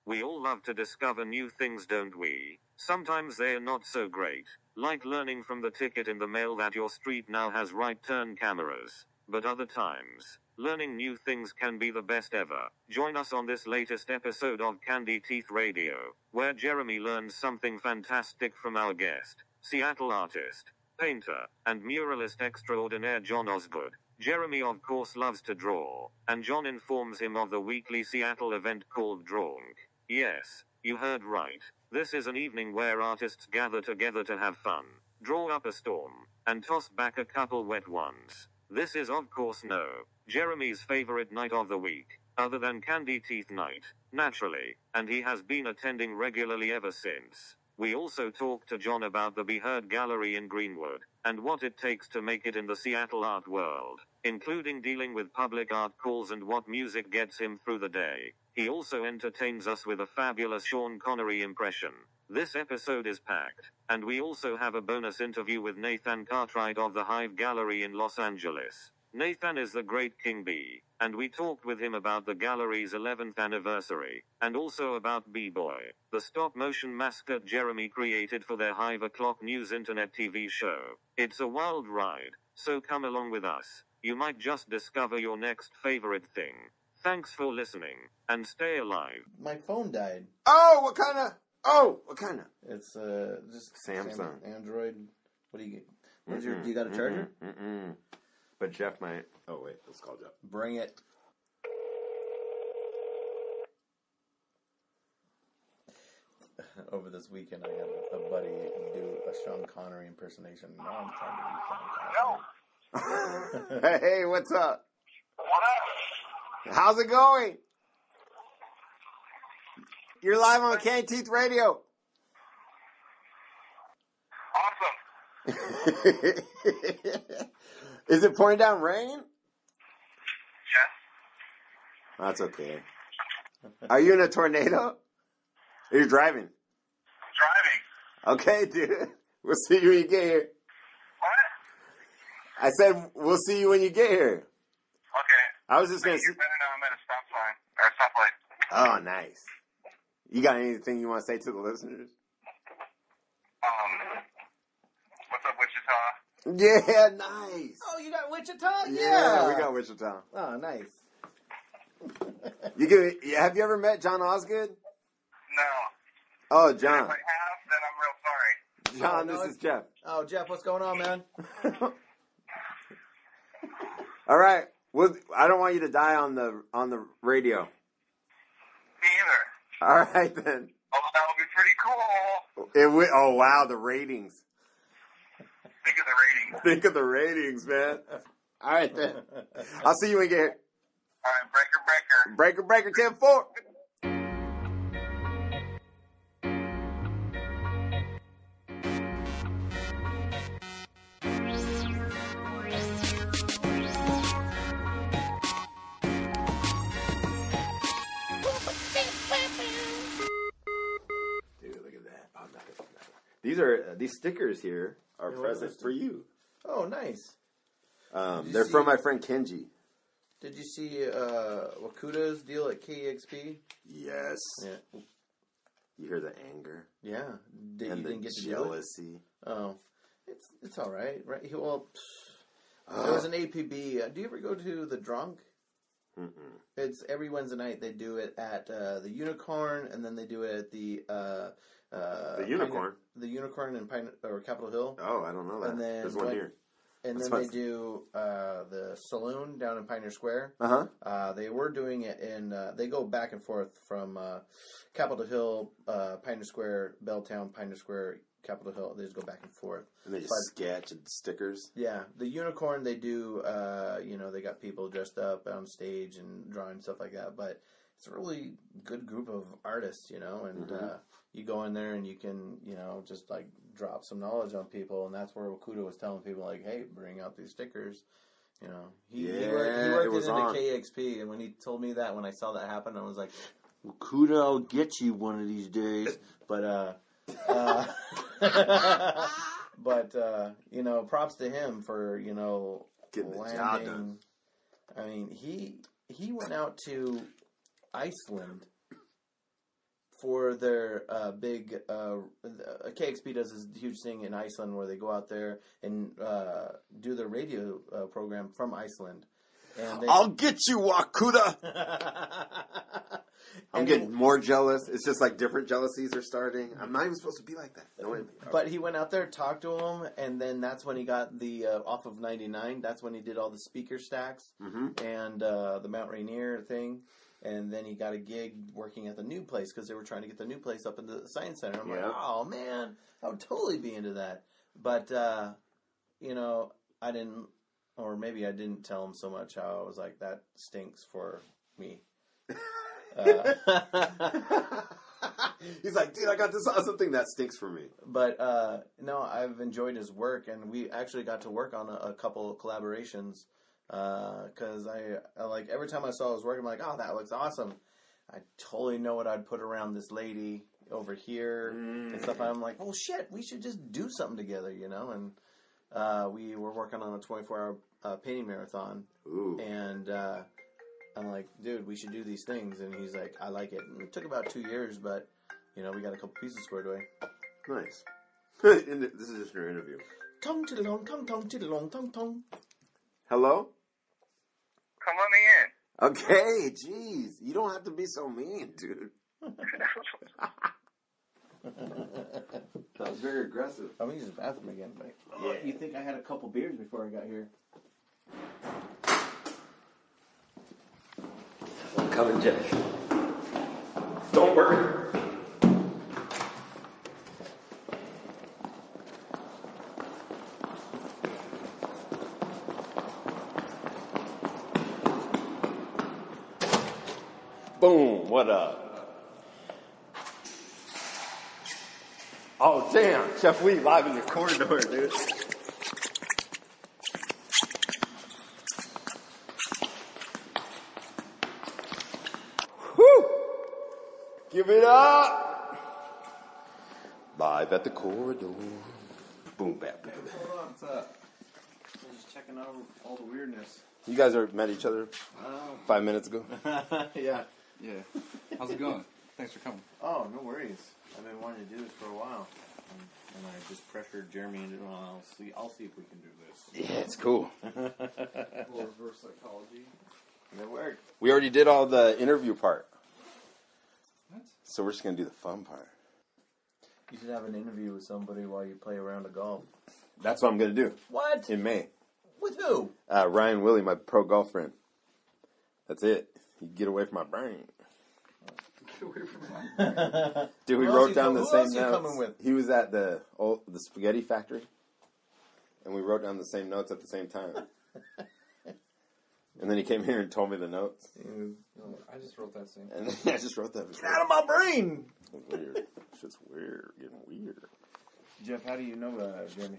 We all love to discover new things, don't we? Sometimes they're not so great, like learning from the ticket in the mail that your street now has right turn cameras. But other times, learning new things can be the best ever. Join us on this latest episode of Candy Teeth Radio, where Jeremy learns something fantastic from our guest, Seattle artist, painter, and muralist extraordinaire John Osgood. Jeremy of course loves to draw, and John informs him of the weekly Seattle event called Drawink. Yes, you heard right. This is an evening where artists gather together to have fun, draw up a storm, and toss back a couple wet ones. This is of course Jeremy's favorite night of the week, other than Candy Teeth Night, naturally, and he has been attending regularly ever since. We also talked to John about the Be Heard Gallery in Greenwood, and what it takes to make it in the Seattle art world, including dealing with public art calls and what music gets him through the day. He also entertains us with a fabulous Sean Connery impression. This episode is packed, and we also have a bonus interview with Nathan Cartwright of the Hive Gallery in Los Angeles. Nathan is the great King Bee, and we talked with him about the gallery's 11th anniversary, and also about B-Boy, the stop-motion mascot Jeremy created for their Hive O'Clock News internet TV show. It's a wild ride, so come along with us. You might just discover your next favorite thing. Thanks for listening, and stay alive. My phone died. What kind of? It's just Samsung. Android. What do you get? Do you got a charger? But Jeff might. Oh wait, let's call Jeff. Bring it. Over this weekend, I had a buddy do a Sean Connery impersonation. Now I'm trying to do Sean Connery. Hey, what's up? What up? How's it going? You're live on Candy Teeth Radio. Awesome. Is it pouring down rain? Yes. That's okay. Are you in a tornado? Are you driving? I'm driving. Okay, dude. We'll see you when you get here. What? I said we'll see you when you get here. Okay. I was just gonna see. You better know I'm at a stop sign or a stoplight. Oh, nice. You got anything you want to say to the listeners? What's up, Wichita? Yeah, nice. Oh, you got Wichita? Yeah, we got Wichita. Oh, nice. Have you ever met John Osgood? No. Oh, If John. I have, then I'm real sorry. John, no, this is Jeff. Oh, Jeff, what's going on, man? All right. Well, I don't want you to die on the radio. Me either. All right then. Oh, that would be pretty cool. Oh wow, the ratings. Think of the ratings. Think of the ratings, man. All right then. I'll see you when you get here. All right, breaker. Breaker 10-4. These stickers here are present for you. Oh, nice. They're from my friend Kenji. Did you see Wakuta's deal at KEXP? Yes. Yeah. You hear the anger? Yeah. You didn't get to jealousy. Oh, it's all right, right? Well, there was an APB. Do you ever go to the Drunk? Mm-mm. It's every Wednesday night. They do it at the Unicorn, and then they do it at the Unicorn. The Unicorn in Capitol Hill. Oh, I don't know that. And then there's one here. And then they do the Saloon down in Pioneer Square. They were doing it in. They go back and forth from Capitol Hill, Pioneer Square, Belltown, Pioneer Square, Capitol Hill. They just go back and forth. And they just sketch and stickers. Yeah, the Unicorn. They do. They got people dressed up on stage and drawing stuff like that. But it's a really good group of artists, and you go in there and you can, just like drop some knowledge on people, and that's where Wakuta was telling people, like, hey, bring out these stickers. He worked it into KEXP, and when he told me that, when I saw that happen, I was like, Wakuta, I'll get you one of these days. But, props to him for, getting the landing. job done. I mean, he went out to Iceland for their big KXP does this huge thing in Iceland where they go out there and do their radio program from Iceland. And I'll get you, Wakuda. I'm getting more jealous. It's just like different jealousies are starting. I'm not even supposed to be like that. No, but he went out there, talked to him, and then that's when he got the off of 99. That's when he did all the speaker stacks and the Mount Rainier thing. And then he got a gig working at the new place because they were trying to get the new place up in the Science Center. I'm like, oh, man, I would totally be into that. But, you know, I didn't, or maybe I didn't tell him so much how I was like, that stinks for me. He's like, dude, I got this awesome thing that stinks for me. But, no, I've enjoyed his work, and we actually got to work on a couple of collaborations. Because I like every time I saw his work, I'm like, oh, that looks awesome. I totally know what I'd put around this lady over here and stuff. I'm like, oh shit, we should just do something together, you know. And we were working on a 24-hour painting marathon. Ooh. And I'm like, dude, we should do these things. And he's like, I like it. And it took about 2 years, but you know, we got a couple pieces squared away. Nice. This is just your interview. Tong to the long, tong tong to the long, tong tong. Hello? Come on me in. Okay, jeez. You don't have to be so mean, dude. That was very aggressive. I'm going to use the bathroom again, but you think I had a couple beers before I got here? I'm coming, Jeff. Don't worry. Boom, what up? Oh, damn. Chef Lee live in the corridor, dude. Whew. Give it up. Live at the corridor. Boom, bap, bap. Hold on, what's up? I'm just checking out all the weirdness. You guys met each other 5 minutes ago? Yeah. Yeah. How's it going? Thanks for coming. Oh, no worries. I've been wanting to do this for a while. And I just pressured Jeremy into it. I'll see if we can do this. Yeah, it's cool. Reverse psychology. It worked. We already did all the interview part. What? So we're just going to do the fun part. You should have an interview with somebody while you play a round of golf. That's what I'm going to do. What? In May. With who? Ryan Willie, my pro golf friend. That's it. You get away from my brain. Get away from my Dude, we Who wrote else down you- the who same else you notes. coming with? He was at the spaghetti factory, and we wrote down the same notes at the same time. And then he came here and told me the notes, No, I just wrote that same. and then I just wrote that. Get out of my brain! Weird. It's just weird. Getting weird. Jeff, how do you know Jeremy?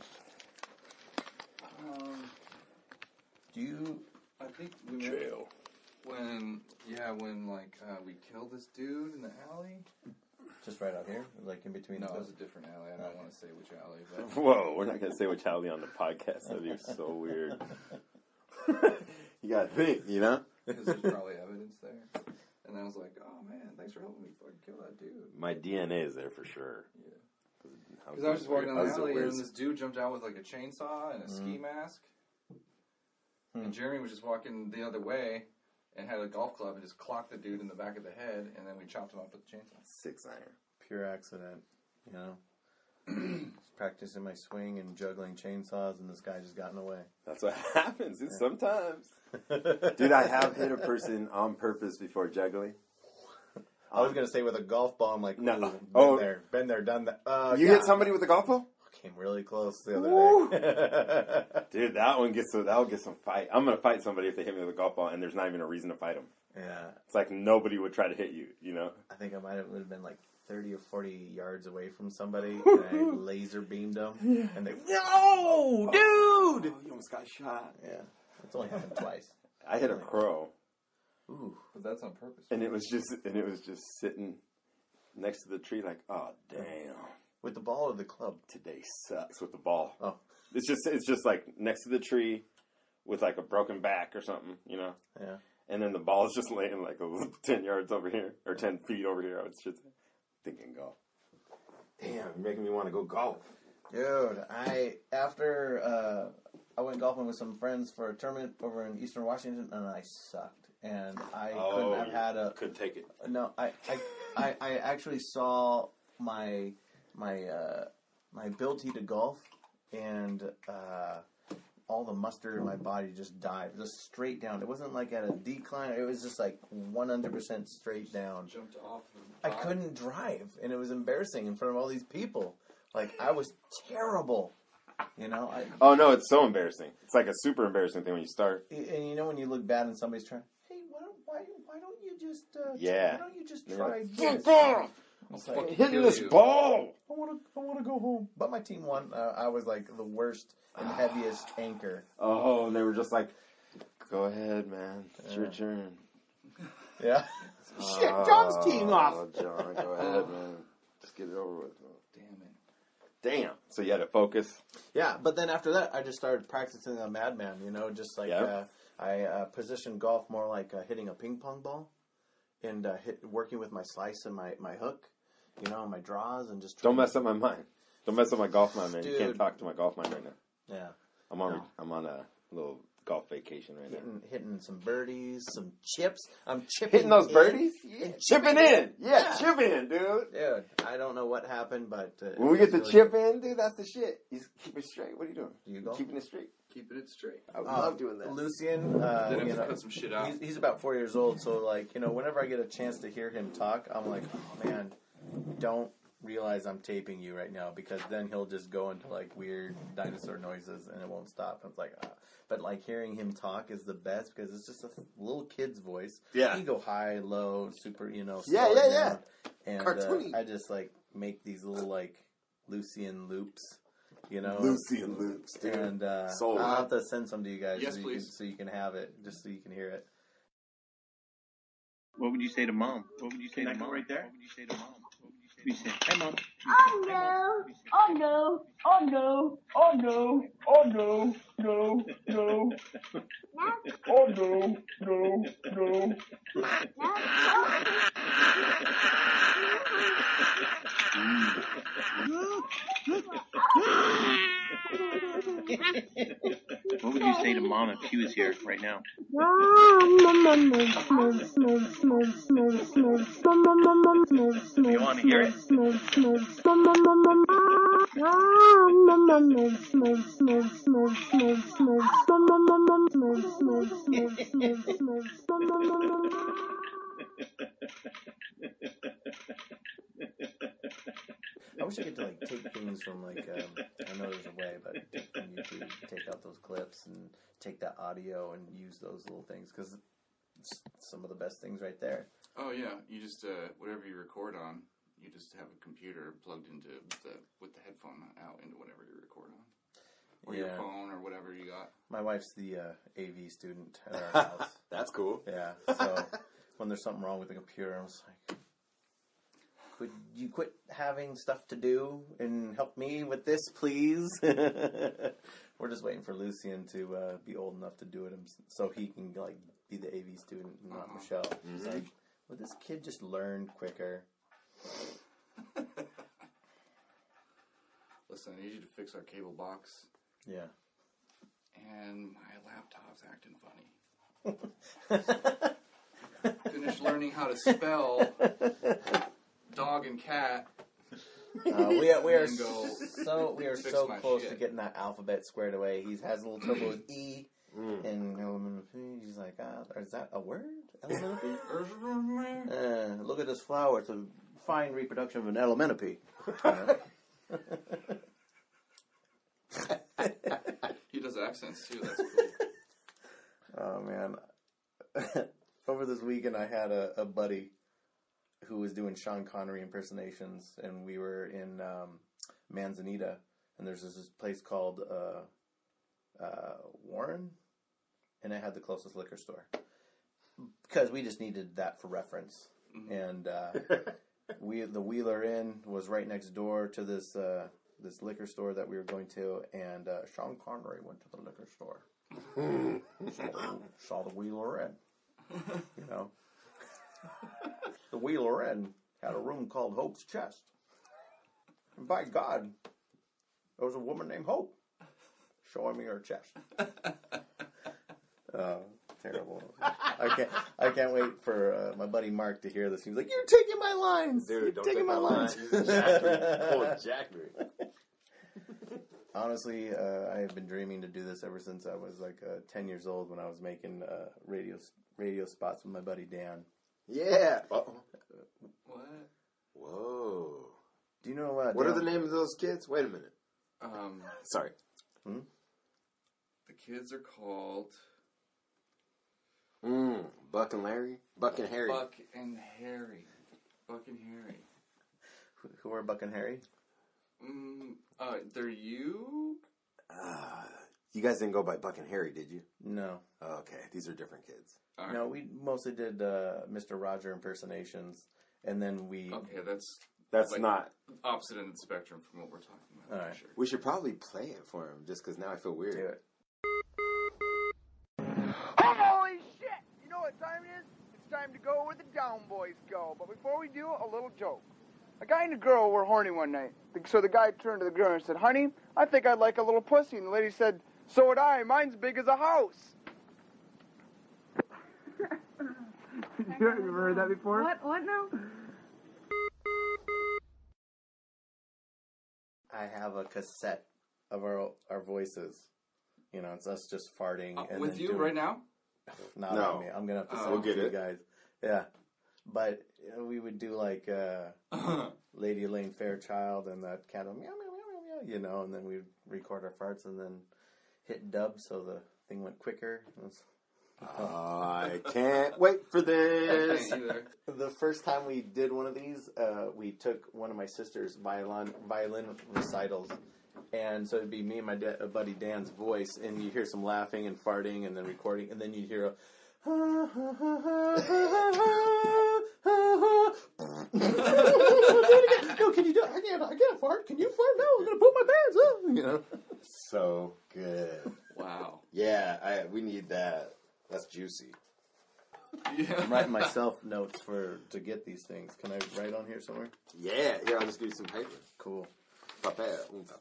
Do you... I think we met Jail. when we killed this dude in the alley. Just right out here? Like in between No, the it was a different alley. I don't want to say which alley, but Whoa, we're not going to say which alley on the podcast. That'd be so weird. You got to think, you know? because there's probably evidence there. And I was like, oh man, thanks for helping me fucking kill that dude. My DNA is there for sure. Yeah. Because I was just walking down the alley and this dude jumped out with like a chainsaw and a ski mask. And Jeremy was just walking the other way and had a golf club and just clocked the dude in the back of the head, and then we chopped him up with the chainsaw. 6 iron. Pure accident, you know? Just practicing my swing and juggling chainsaws, and this guy just got in the way. That's what happens, dude, sometimes. Dude, I have hit a person on purpose before juggling. I was going to say with a golf ball, I'm like, No. been there, done that. You hit somebody with a golf ball? Came really close the other day. Dude, that'll get some fight. I'm gonna fight somebody if they hit me with a golf ball, and there's not even a reason to fight them. Yeah. It's like nobody would try to hit you, you know? I think I would have been like 30 or 40 yards away from somebody, and I laser beamed them, and they, no, dude! Oh, you almost got shot. Yeah. It's only happened twice. I hit a crow, Ooh. But that's on purpose. and it was just sitting next to the tree, like, oh damn, With the ball or the club? today sucks with the ball. Oh. It's just like next to the tree, with like a broken back or something, you know. Yeah. And then the ball's just laying like 10 yards over here, or 10 feet over here, I would should say. thinking golf. Damn, you're making me want to go golf. Dude, I went golfing with some friends for a tournament over in Eastern Washington, and I sucked. And I couldn't take it. No, I actually saw my ability to golf, and all the mustard in my body just died, just straight down. It wasn't like at a decline. It was just like 100% straight down. Jumped off. I couldn't drive, and it was embarrassing in front of all these people. Like, I was terrible. You know? Oh, no, it's so embarrassing. It's like a super embarrassing thing when you start. And you know when you look bad and somebody's trying, hey, why don't you just yeah. why don't you just try Get this? there! Like, hitting this ball! I want to go home. But my team won. I was like the worst and heaviest anchor. Oh, and they were just like, go ahead, man. It's your turn. Yeah. Shit, John's teeing off. Oh, John, go ahead, man. Just get it over with. Damn it. Damn. So you had to focus? Yeah, but then after that, I just started practicing a madman, you know, just like I positioned golf more like hitting a ping pong ball and working with my slice and my hook, you know, my draws and just... Don't mess up my mind. Don't mess up my golf mind, man. Dude. You can't talk to my golf mind right now. Yeah. I'm on a little golf vacation right now. Hitting some birdies, some chips. I'm chipping Hitting those in. birdies? Yeah. Chipping in. Yeah, chip in, dude. Dude, I don't know what happened, but... when we get the chip in, dude, that's the shit. You keep it straight. What are you doing? You go? Keeping it straight. Keeping it straight. I love doing that. Lucian, Then you know, cut some shit out. he's about 4 years old, so like, you know, whenever I get a chance to hear him talk, I'm like, oh man, don't realize I'm taping you right now, because then he'll just go into like weird dinosaur noises and it won't stop. And it's like, but like hearing him talk is the best because it's just a little kid's voice. Yeah. You go high, low, super, you know. Yeah. down. And Cartoony. I just like make these little like Lucian loops. You know, Lucian loops, dude. And So I'll have to send some to you guys. Yes, so you please. so you can have it, just so you can hear it. What would you say to mom? What would you say to mom? Right there? What would you say to mom? What would you say? Hey, mom. Oh no! Oh no! Oh no! Oh no! Oh no! No! No! Oh no! No! No! What would you say to mom if she was here right now? You want to hear it? I wish I could like take things from like I know there's a way, but take from YouTube, take out those clips and take that audio and use those little things because it's some of the best things right there. Oh yeah, you just whatever you record on, you just have a computer plugged into with the headphone out into whatever you record on, or your phone or whatever you got. My wife's the AV student at our house. That's cool. Yeah, so when there's something wrong with the computer, I'm just like, could you quit having stuff to do and help me with this, please? We're just waiting for Lucian to be old enough to do it so he can like be the AV student and not Michelle. He's like, would this kid just learn quicker? Listen, I need you to fix our cable box. Yeah. And my laptop's acting funny. Finished learning how to spell dog and cat. We are And go fix so my close shit. to getting that alphabet squared away. He has a little trouble with E and elementary. He's like, is that a word? Elementary? Look at this flower. It's a fine reproduction of an elementary. He does accents too. That's cool. Oh man! Over this weekend, I had a buddy who was doing Sean Connery impersonations, and we were in Manzanita, and there's this place called Warren, and it had the closest liquor store because we just needed that for reference. And the Wheeler Inn was right next door to this liquor store that we were going to, and Sean Connery went to the liquor store. saw the Wheeler Inn, you know. The Wheeler Inn had a room called Hope's Chest. And by God, there was a woman named Hope showing me her chest. Terrible. I can't wait for my buddy Mark to hear this. He's like, "You're taking my lines, dude. You're taking my lines." Jackery. Honestly, I have been dreaming to do this ever since I was like 10 years old when I was making radio spots with my buddy Dan. Yeah. What? Whoa. Do you know what are the names of those kids? Wait a minute. Sorry. The kids are called Buck and Larry? Buck and Harry. Buck and Harry. Who are Buck and Harry? They're you? You guys didn't go by Buck and Harry, did you? No. Oh, okay, these are different kids. Right. No, we mostly did Mr. Roger impersonations, and then we... Okay, that's like not... opposite end of the spectrum from what we're talking about. All right. Sure. We should probably play it for him, just because now I feel weird. Do it. Holy shit! You know what time it is? It's time to go where the down boys go. But before we do, a little joke. A guy and a girl were horny one night. So the guy turned to the girl and said, "Honey, I think I'd like a little pussy." And the lady said, "So would I. Mine's big as a house." You ever heard that before? What now? I have a cassette of our voices. You know, it's us just farting. And with then you doing... right now? Not No. on me. I'm going to have to send we'll it get to you it. guys. Yeah. But we would do like Lady Elaine Fairchild and that cat, meow, meow, meow, meow, you know, and then we'd record our farts and then hit dub so the thing went quicker. It was... I can't wait for this. The first time we did one of these, we took one of my sister's violin recitals, and so it'd be me and my buddy Dan's voice, and you hear some laughing and farting, and then recording, and then you'd hear a. No, can you do it? I can't fart. Can you fart? No, I'm gonna poop my pants. You know. So good. Wow. Yeah, we need that. That's juicy. Yeah. I'm writing myself notes to get these things. Can I write on here somewhere? Yeah, here, I'll just give you some paper. Cool. Papel.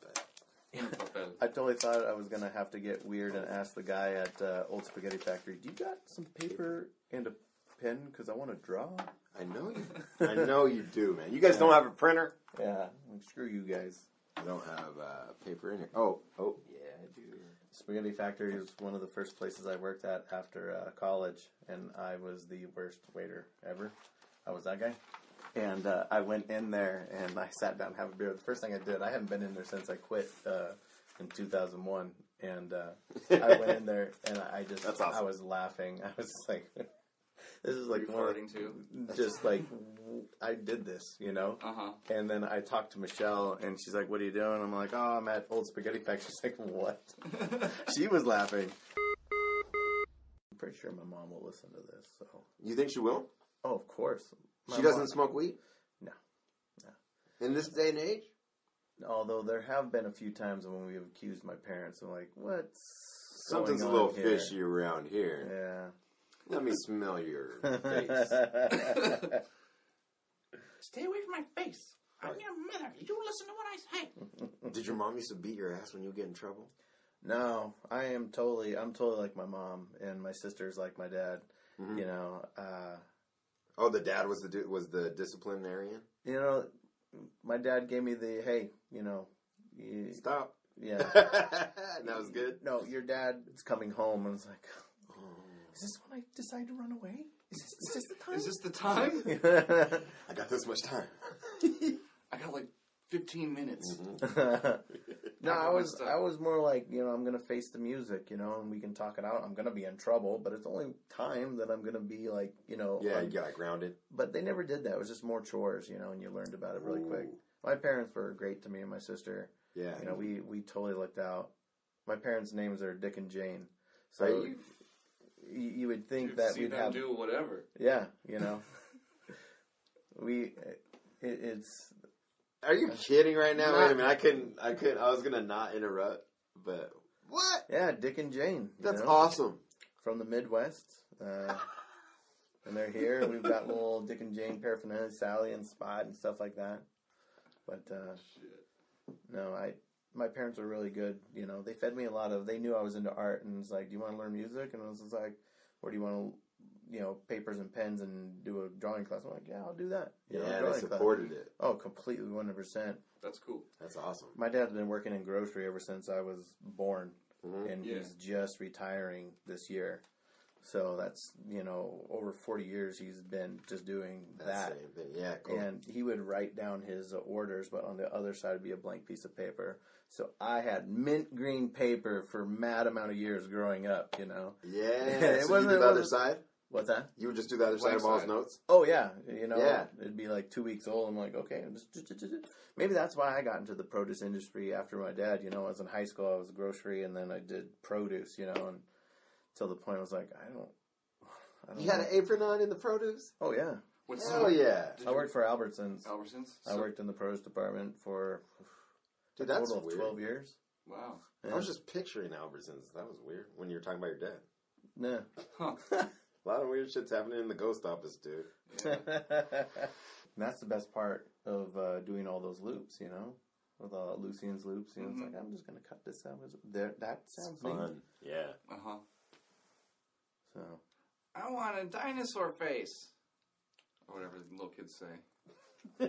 I totally thought I was going to have to get weird and ask the guy at Old Spaghetti Factory, "Do you got some paper and a pen? Because I want to draw." I know you do, man. You guys don't have a printer? Yeah. Screw you guys. I don't have paper in here. Oh, yeah, I do. Spaghetti Factory was one of the first places I worked at after college, and I was the worst waiter ever. I was that guy. And I went in there, and I sat down and have a beer. The first thing I did, I haven't been in there since I quit in 2001, and I went in there, and I just, That's awesome. I was laughing. I was like, this is like one Farting too? just like, I did this, you know? And then I talked to Michelle, and she's like, "What are you doing?" I'm like, "Oh, I'm at Old Spaghetti Factory." She's like, "What?" She was laughing. I'm pretty sure my mom will listen to this, so. You think she will? Oh, of course. She doesn't smoke weed? No. In this day and age? Although there have been a few times when we have accused my parents of like, what's Something's a going little on here? fishy around here. Yeah. Let me smell your face. Stay away from my face. I'm your mother. You listen to what I say. Did your mom used to beat your ass when you get in trouble? No, I'm totally like my mom, and my sister's like my dad. Mm-hmm. You know. Oh, the dad was the disciplinarian? You know, my dad gave me the, hey, you know. Stop. Yeah. That was good? No, your dad is coming home, and it's like, is this when I decide to run away? Is this the time? Is this the time? I got this much time. I got like 15 minutes. No, I was more like, you know, I'm going to face the music, you know, and we can talk it out. I'm going to be in trouble, but it's only time that I'm going to be like, you know. Yeah, you got grounded. But they never did that. It was just more chores, you know, and you learned about it really quick. My parents were great to me and my sister. Yeah. You know, we totally looked out. My parents' names are Dick and Jane. So you would think that we'd have do whatever. Yeah, you know. It's. Are you kidding right now? Wait a minute. I couldn't. I was gonna not interrupt, but what? Yeah, Dick and Jane. That's awesome. From the Midwest. And they're here. We've got little Dick and Jane paraphernalia, Sally and Spot and stuff like that. But, no, my parents were really good. You know, they fed me they knew I was into art and was like, do you want to learn music? And I was just like, or do you want to, papers and pens and do a drawing class? I'm like, yeah, I'll do that. They supported it. Oh, completely, 100%. That's cool. That's awesome. My dad's been working in grocery ever since I was born. And he's just retiring this year. So that's, over 40 years he's been just doing that. Same thing. Yeah, cool. And he would write down his orders, but on the other side would be a blank piece of paper. So I had mint green paper for mad amount of years growing up, Yeah. It so you do the other side? What's that? You would just do the other side of all his notes? Oh, yeah. It'd be like 2 weeks old. I'm like, okay. Maybe that's why I got into the produce industry after my dad. I was in high school, I was grocery, and then I did produce, and till the point I was like, I don't You had an apron on in the produce? Oh, yeah. Hell yeah. I worked for Albertsons. I worked in the produce department for a total of 12 years. Wow. Yeah. I was just picturing Albertsons. That was weird when you were talking about your dad. Nah. Huh. A lot of weird shit's happening in the ghost office, dude. Yeah. That's the best part of doing all those loops, with Lucian's loops. It's like, I'm just going to cut this out. That sounds fun. neat. Yeah. Uh-huh. So. I want a dinosaur face. Or whatever the little kids say.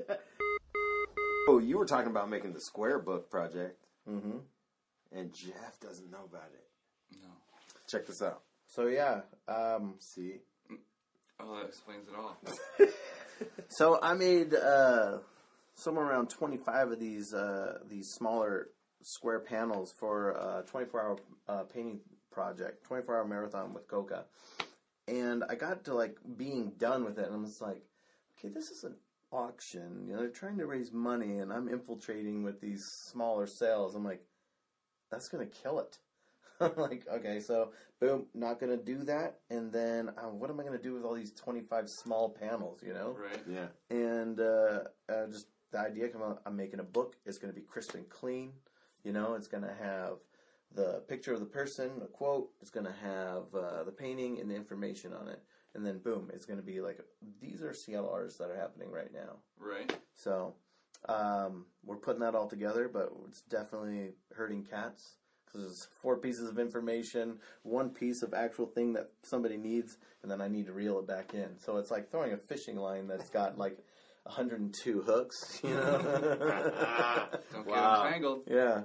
Oh, you were talking about making the Square Book project. Mm-hmm. And Jeff doesn't know about it. No. Check this out. So, yeah. See? Oh, that explains it all. So, I made somewhere around 25 of these smaller square panels for a 24-hour painting project, 24-hour marathon with Coca. And I got to, being done with it, and I'm just like, okay, this is an auction. They're trying to raise money, and I'm infiltrating with these smaller sales. I'm like, that's going to kill it. I'm like, okay, so, boom, not going to do that. And then, what am I going to do with all these 25 small panels, Right. Yeah. And just the idea came out, I'm making a book. It's going to be crisp and clean. It's going to have the picture of the person, a quote. It's going to have the painting and the information on it. And then, boom, it's going to be like, these are CLRs that are happening right now. Right. So, we're putting that all together, but it's definitely hurting cats. Because there's 4 pieces of information, 1 piece of actual thing that somebody needs, and then I need to reel it back in. So it's like throwing a fishing line that's got 102 hooks, Don't get entangled. Yeah.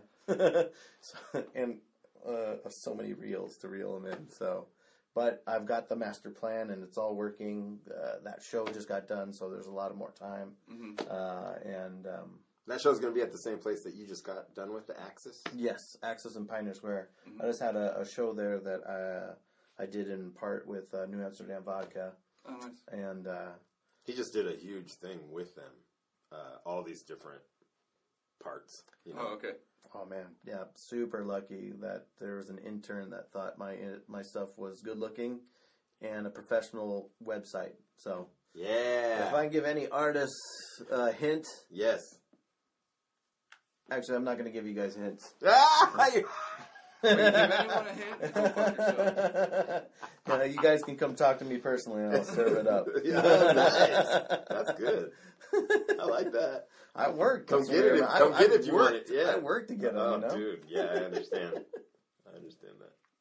And so many reels to reel them in. So, but I've got the master plan, and it's all working. That show just got done, so there's a lot of more time. Mm-hmm. That show's going to be at the same place that you just got done with, the Axis? Yes, Axis in Pioneer Square. Mm-hmm. I just had a show there that I did in part with New Amsterdam Vodka. Oh, nice. And he just did a huge thing with them. All these different parts. Oh, okay. Oh, man. Yeah, super lucky that there was an intern that thought my stuff was good looking and a professional website. So, yeah. If I can give any artists a hint. Yes. Actually, I'm not going to give you guys hints. When you give anyone a hint, go fuck yourself. You guys can come talk to me personally and I'll serve it up. Yeah, nice. That's good. I like that. I worked. Come get it. Come get it if you want it. Yeah. I worked to get it. Oh, dude. Yeah, I understand. I understand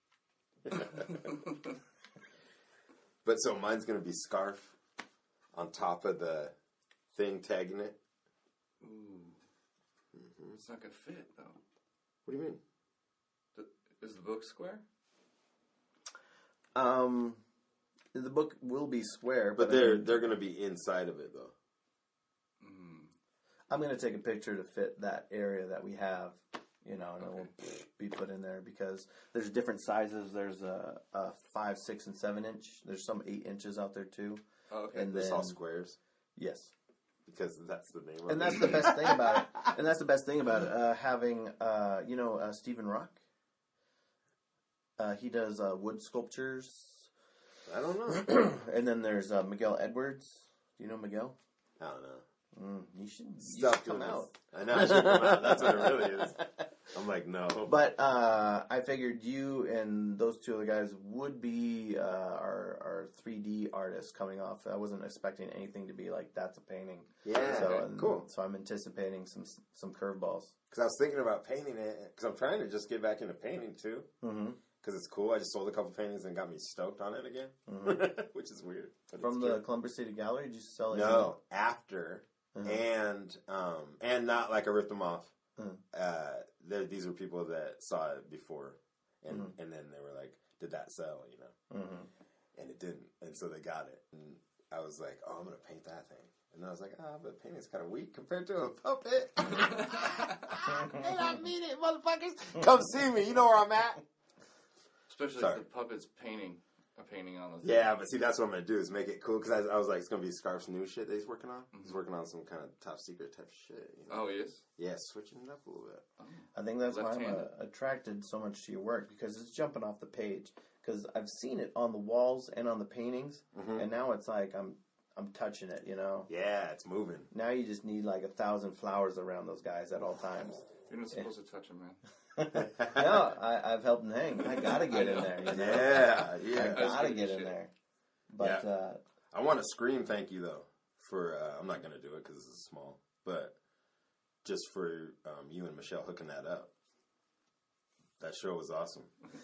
that. But so mine's going to be scarf on top of the thing tagging it. Ooh. Mm-hmm. It's not going to fit, though. What do you mean? Is the book square? The book will be square, but they're going to be inside of it, though. I'm going to take a picture to fit that area that we have, and it will be put in there because there's different sizes. There's a 5, 6, and 7 inch. There's some 8 inches out there too. Oh, okay. And it's all squares. Yes, because that's the name of it. And that's the best thing about it. And that's the best thing about it. Having Stephen Rock. He does wood sculptures. I don't know. And then there's Miguel Edwards. Do you know Miguel? I don't know. You should Stop come out. I know, I should come out. That's what it really is. I'm like, no. But I figured you and those two other guys would be our 3D artists coming off. I wasn't expecting anything to be like, that's a painting. Yeah, cool. So I'm anticipating some curveballs. Because I was thinking about painting it, because I'm trying to just get back into painting too. Because it's cool. I just sold a couple paintings and got me stoked on it again, which is weird. From the Columbus City Gallery, did you sell it? No, after. And not like I ripped them off. These were people that saw it before, and then they were like, "Did that sell?" You know, and it didn't, and so they got it. And I was like, "Oh, I'm gonna paint that thing." And I was like, but painting's kind of weak compared to a puppet. And I mean it, motherfuckers. Come see me. You know where I'm at. Especially if the puppet's painting a painting on the thing. Yeah, but see, that's what I'm going to do is make it cool. Because I was like, it's going to be Scarf's new shit that he's working on. He's working on some kind of top secret type shit. You know? Oh, he is? Yeah, switching it up a little bit. I think that's why I'm attracted so much to your work, because it's jumping off the page. Because I've seen it on the walls and on the paintings, and now it's like I'm touching it, you know? Yeah, it's moving. Now you just need like 1,000 flowers around those guys at all times. You're not supposed to touch them, man. No, I've helped them hang. I gotta get in there, you know? Yeah. I gotta get in there. But I want to scream thank you, though, for, I'm not going to do it because it's small, but just for you and Michelle hooking that up. That show was awesome.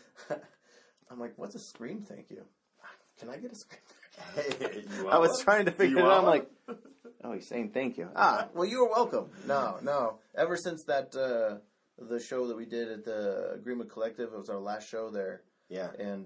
I'm like, what's a scream thank you? Can I get a scream thank you? I was trying to figure it out. I'm like, oh, he's saying thank you. Well, you were welcome. No. Ever since that, the show that we did at the Agreement Collective, it was our last show there. Yeah. And,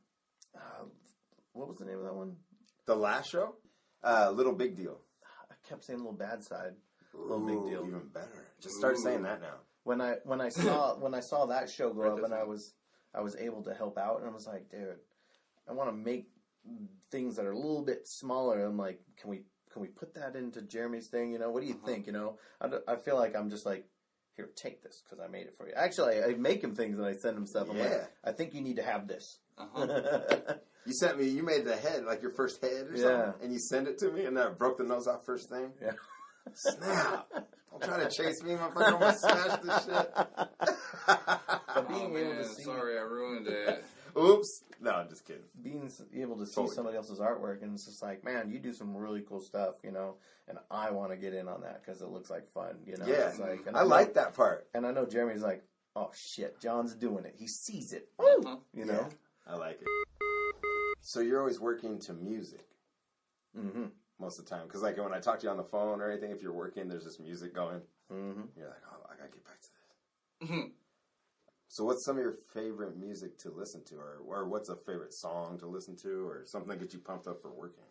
what was the name of that one? The last show? Little Big Deal. I kept saying Little Bad Side. Little Big Deal. Even better. Just start saying that now. When I saw that show go up, and I was able to help out, and I was like, dude, I want to make things that are a little bit smaller. I'm like, can we put that into Jeremy's thing? You know, what do you think? You know, I feel like I'm just like, here, take this because I made it for you. Actually, I make him things and I send him stuff. I'm like, I think you need to have this. You sent me, you made the head, like your first head or something, and you sent it to me, and then I broke the nose off first thing. Yeah. Snap. Don't try to chase me, motherfucker. I'm going to smash this shit. But being able to see... Sorry, I ruined it. Oops. No, I'm just kidding. Being able to see somebody else's artwork, and it's just like, man, you do some really cool stuff, you know, and I want to get in on that because it looks like fun, you know? Yeah, it's like, I like that part. And I know Jeremy's like, oh, shit, John's doing it. He sees it. Woo! You know? Yeah, I like it. So you're always working to music most of the time. Because like when I talk to you on the phone or anything, if you're working, there's just music going. You're like, oh, I got to get back to this. So what's some of your favorite music to listen to? Or what's a favorite song to listen to? Or something that gets you pumped up for working?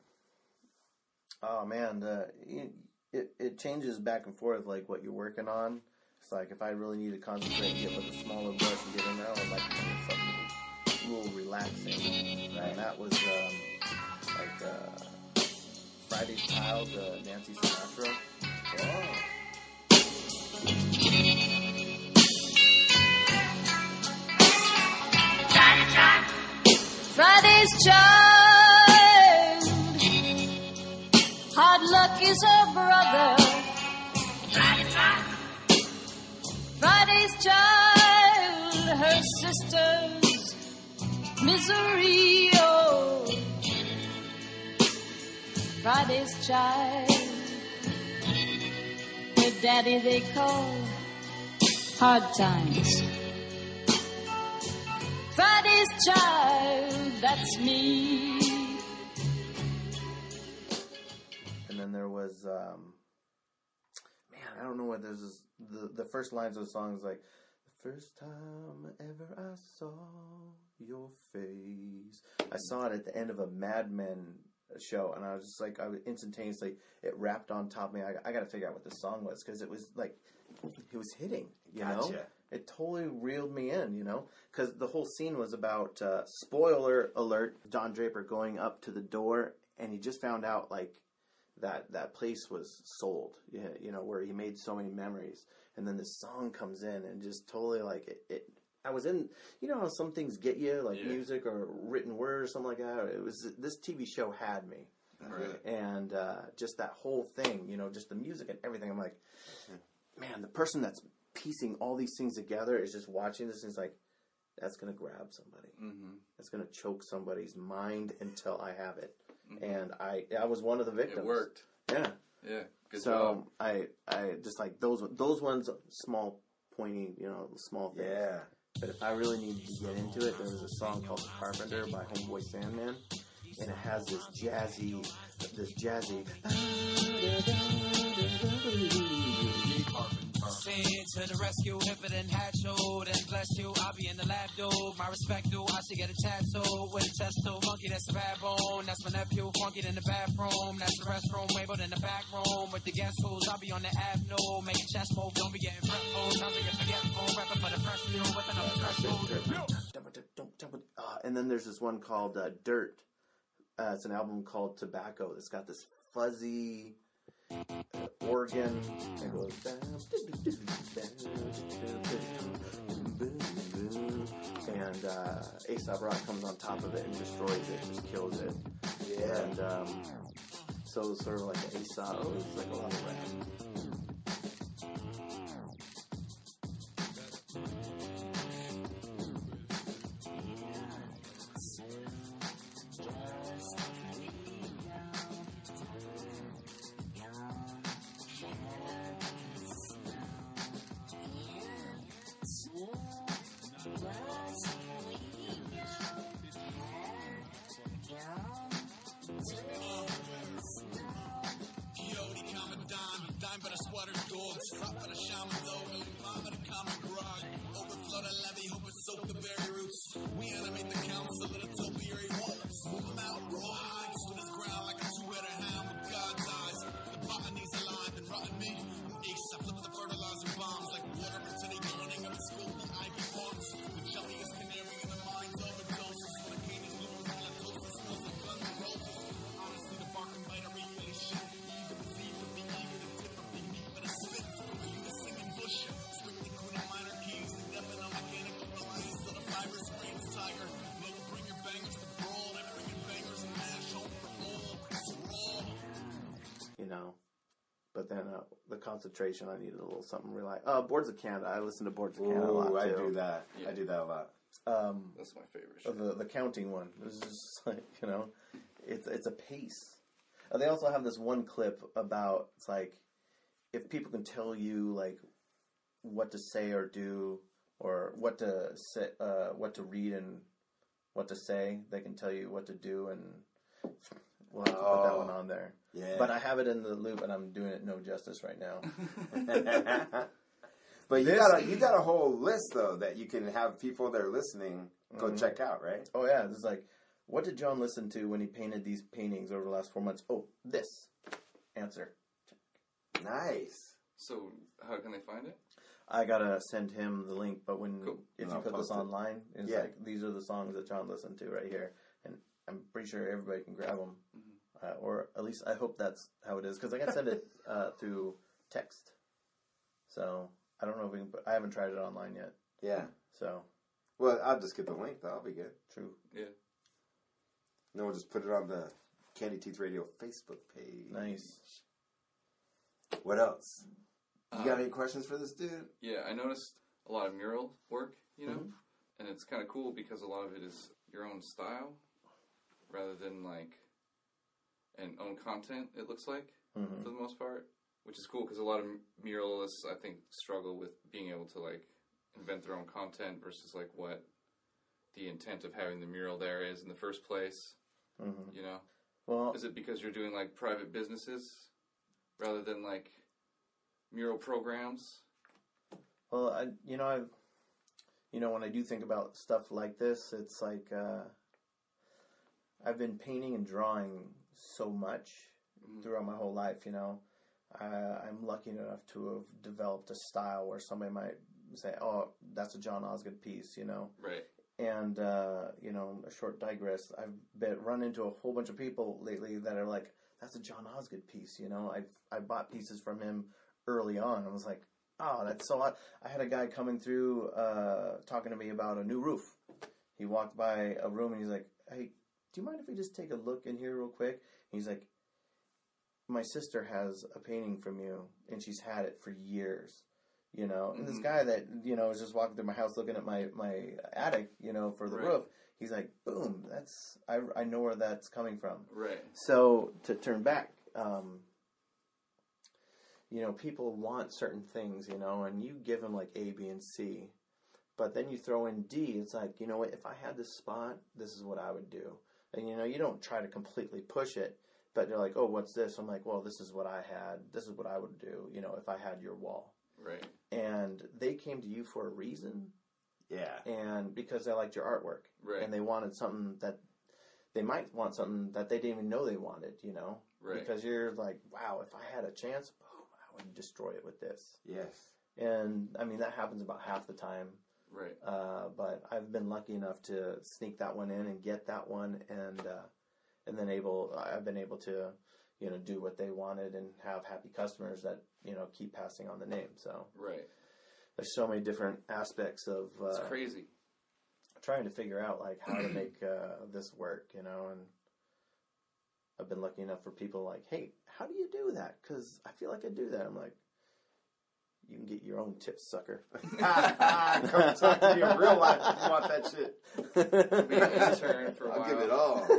Oh, man. It changes back and forth, like what you're working on. It's like if I really need to concentrate and get with a smaller brush and get in there, I would like to do something a little relaxing. Right. And that was Friday's Child, Nancy Sinatra. Oh. Friday's child, hard luck is her brother. Friday's child, her sister's misery. Oh, Friday's child, her daddy they call hard times. Friday's child, that's me. And then there was, I don't know what there's this, the first lines of the song is like, the first time ever I saw your face. I saw it at the end of a Mad Men show, and I was just like, instantaneously, it rapped on top of me. I got to figure out what this song was, because it was like, it was hitting, you know? It totally reeled me in, you know? Because the whole scene was about, spoiler alert, Don Draper going up to the door, and he just found out, like, that place was sold, you know, where he made so many memories. And then this song comes in and just totally, like, I was in, you know how some things get you, like music or written word or something like that? It was, this TV show had me. Right. And just that whole thing, you know, just the music and everything. I'm like, man, the person that's piecing all these things together is just watching this and it's like, that's going to grab somebody. Mm-hmm. That's going to choke somebody's mind until I have it. Mm-hmm. And I was one of the victims. It worked. Yeah. Yeah. Good job. So I just like those ones, small, pointy, small things. Yeah. But if I really needed to get into it, there was a song called "The Carpenter" by Homeboy Sandman, and it has this jazzy. To the rescue, if it didn't hatch, then bless you. I'll be in the lab, dude. My respect, dude. I should get a tattoo with a chest, too. Monkey, that's a bad bone. That's my nephew. Funky in the bathroom. That's the restroom. Wavered in the back room with the guest hoes. I'll be on the avenue. Making chest move. Don't be getting fretful. Sounds like you're forgetful. Rapping for the fresh new. Whipping up the fresh food. And then there's this one called Dirt. It's an album called Tobacco. It's got this fuzzy organ. It goes and A$AP Rock comes on top of it and destroys it, just kills it. Yeah. And so it's sort of like A$AP, it's like a lot of rap. But then the concentration, I needed a little something relaxed. Boards of Canada. I listen to Boards of Canada a lot, too. I do that. Yeah. I do that a lot. That's my favorite show. The counting one. It's just like, it's a pace. They also have this one clip about, it's like, if people can tell you, like, what to say or do, or what to say, what to read and what to say, they can tell you what to do, and we'll have to put that one on there. Yeah. But I have it in the loop, and I'm doing it no justice right now. But you got a whole list though that you can have people that are listening go check out, right? Oh yeah, it's like, what did John listen to when he painted these paintings over the last 4 months? Oh, this answer. Check. Nice. So how can they find it? I gotta send him the link, but if you put this online, it's like, these are the songs that John listened to right here, and I'm pretty sure everybody can grab them. Or at least I hope that's how it is, because I can send it through text. So I don't know if we can. I haven't tried it online yet. Yeah. So. Well, I'll just get the link. That'll be good. True. Yeah. Then we'll just put it on the Candy Teeth Radio Facebook page. Nice. What else? You got any questions for this dude? Yeah, I noticed a lot of mural work, and it's kind of cool because a lot of it is your own style rather than like and own content, it looks like, for the most part, which is cool because a lot of muralists, I think, struggle with being able to, like, invent their own content versus, like, what the intent of having the mural there is in the first place, Well, is it because you're doing, like, private businesses rather than, like, mural programs? Well, when I do think about stuff like this, it's like, I've been painting and drawing so much throughout my whole life, I'm lucky enough to have developed a style where somebody might say, oh, that's a John Osgood piece, Right. And, a short digress, I've run into a whole bunch of people lately that are like, that's a John Osgood piece, I bought pieces from him early on. I was like, oh, that's so odd. I had a guy coming through talking to me about a new roof. He walked by a room and he's like, hey, do you mind if we just take a look in here real quick? And he's like, my sister has a painting from you, and she's had it for years. you know. And this guy that, you know, was just walking through my house looking at my attic, you know, for the roof, he's like, boom, I know where that's coming from. Right. So, to turn back, you know, people want certain things, you know, and you give them like A, B, and C. But then you throw in D, it's like, you know what, if I had this spot, this is what I would do. And, you know, you don't try to completely push it, but they're like, oh, what's this? I'm like, well, this is what I had. This is what I would do, you know, if I had your wall. Right. And they came to you for a reason. Yeah. And because they liked your artwork. Right. And they wanted something that, they might want something that they didn't even know they wanted, you know. Right. Because you're like, wow, if I had a chance, boom, I would destroy it with this. Yes. And, I mean, that happens about half the time. Right. But I've been lucky enough to sneak that one in and get that one, and then I've been able to, you know, do what they wanted and have happy customers that, you know, keep passing on the name. So right. There's so many different aspects of it's crazy trying to figure out like how to make this work, you know. And I've been lucky enough for people like, hey, how do you do that? Because I feel like I do that. I'm like, you can get your own tips, sucker. Come talk to me in real life if you want that shit. Be an intern for a while. I'll give it all.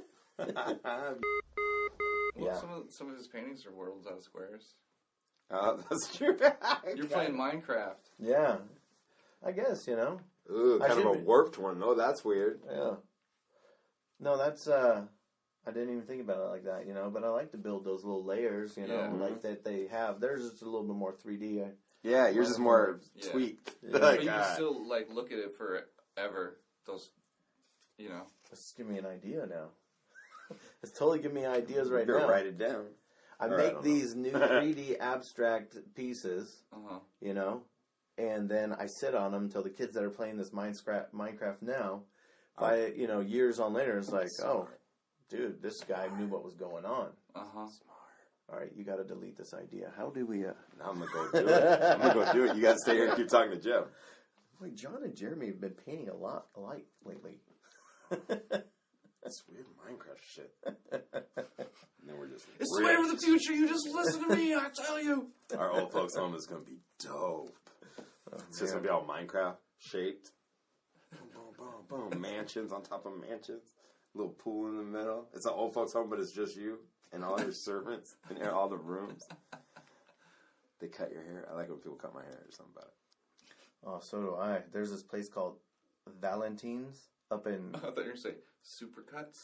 Well, some of his paintings are worlds out of squares. Oh, that's true. You're playing Minecraft. Yeah. I guess, you know. Ooh, kind of a warped one. No, that's weird. Yeah. No, that's, I didn't even think about it like that, you know, but I like to build those little layers, you know, like that they have. Theirs is a little bit more 3D. Yeah, yours is more tweaked. Yeah. But you can still, like, look at it forever. Those, you know. Just give me an idea now. It's totally giving me ideas right now. Write it down. I make these new 3D abstract pieces, you know, and then I sit on them until the kids that are playing this Minecraft now, by, you know, years on later, it's like, oh, dude, this guy knew what was going on. Smart. All right, you got to delete this idea. How do we... I'm going to go do it. I'm going to go do it. You got to stay here and keep talking to Jim. Wait, John and Jeremy have been painting a lot alike lately. That's weird Minecraft shit. Then we're just it's the way of the future. You just listen to me, I tell you. Our old folks' home is going to be dope. It's just going to be all Minecraft shaped. Boom, boom, boom, boom. Mansions on top of mansions. Little pool in the middle. It's an old folks' home, but it's just you and all your servants and all the rooms. They cut your hair. I like when people cut my hair or something about it. Oh, so do I. There's this place called Valentine's up in... I thought you were going to say Supercuts.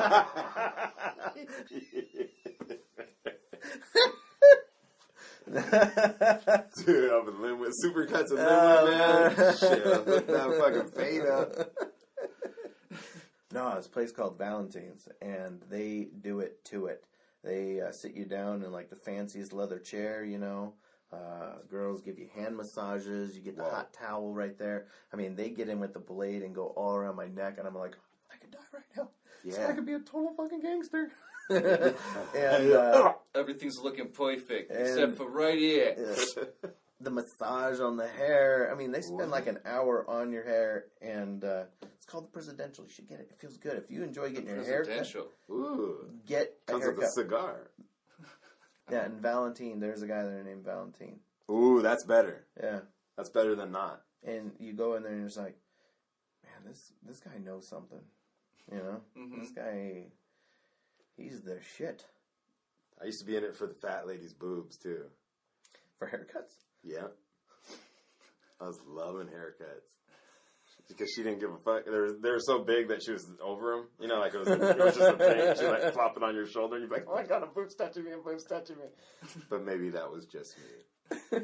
Dude, I've been living with Supercuts and Linwood, man. Shit, I'm looking that fucking fade up. No, it's a place called Valentine's, and they do it to it. They sit you down in like the fanciest leather chair, you know. Girls give you hand massages. You get the hot towel right there. I mean, they get in with the blade and go all around my neck, and I'm like, I could die right now. Yeah. So I could be a total fucking gangster. And everything's looking perfect except for right here. The massage on the hair. I mean, they spend like an hour on your hair, and it's called the Presidential. You should get it. It feels good. If you enjoy getting your hair cut, get a haircut. Comes with a cigar. Yeah, and Valentine, there's a guy there named Valentine. Ooh, that's better. Yeah. That's better than not. And you go in there and it's like, man, this guy knows something. You know? Mm-hmm. This guy, he's the shit. I used to be in it for the fat lady's boobs, too. For haircuts? Yeah. I was loving haircuts. Because she didn't give a fuck. They were so big that she was over them. You know, like it was just a thing. She like flop it on your shoulder. And you'd be like, oh my God, a boob's touching me, a boob's touching me. But maybe that was just me.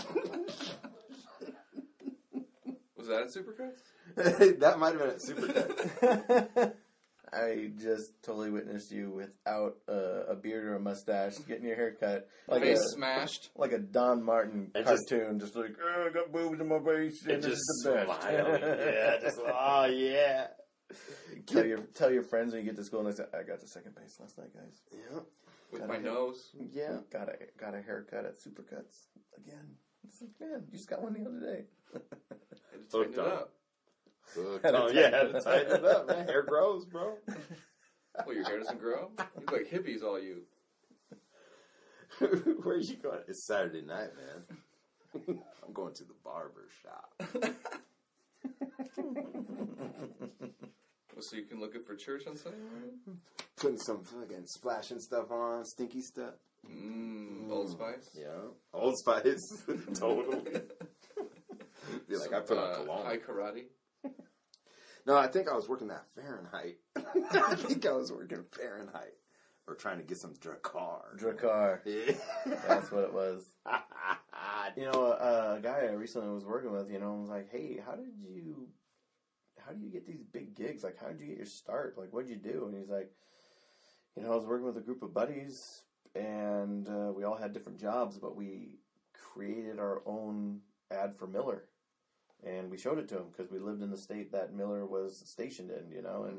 Was that at Supercuts? That might have been at Supercuts. I just totally witnessed you without a beard or a mustache getting your hair cut. Like face smashed. Like a Don Martin cartoon. Just like, oh, I got boobs in my face. And just this is the best. Smiling. Yeah, just, oh, yeah. Tell your friends when you get to school and they say, I got to second base last night, guys. Yeah. With my nose. Yeah. Got a haircut at Supercuts again. It's like, man, you just got one the other day. I just tightened it up. Oh, yeah, had to tighten it up, man. Hair grows, bro. Well, your hair doesn't grow? You look like hippies, all you. Where are you going? It's Saturday night, man. I'm going to the barber shop. So you can look it for church on Sunday morning? Putting some fucking splashing stuff on, stinky stuff. Old Spice? Yeah. Old Spice. Totally. Be like, I put on cologne. High karate? No, I think I was working that Fahrenheit. I think I was working Fahrenheit. Or trying to get some Drakkar. Drakkar. Yeah. That's what it was. You know, a guy I recently was working with, you know, was like, hey, how do you get these big gigs? Like, how did you get your start? Like, what'd you do? And he's like, you know, I was working with a group of buddies, and we all had different jobs, but we created our own ad for Miller. And we showed it to him because we lived in the state that Miller was stationed in, you know,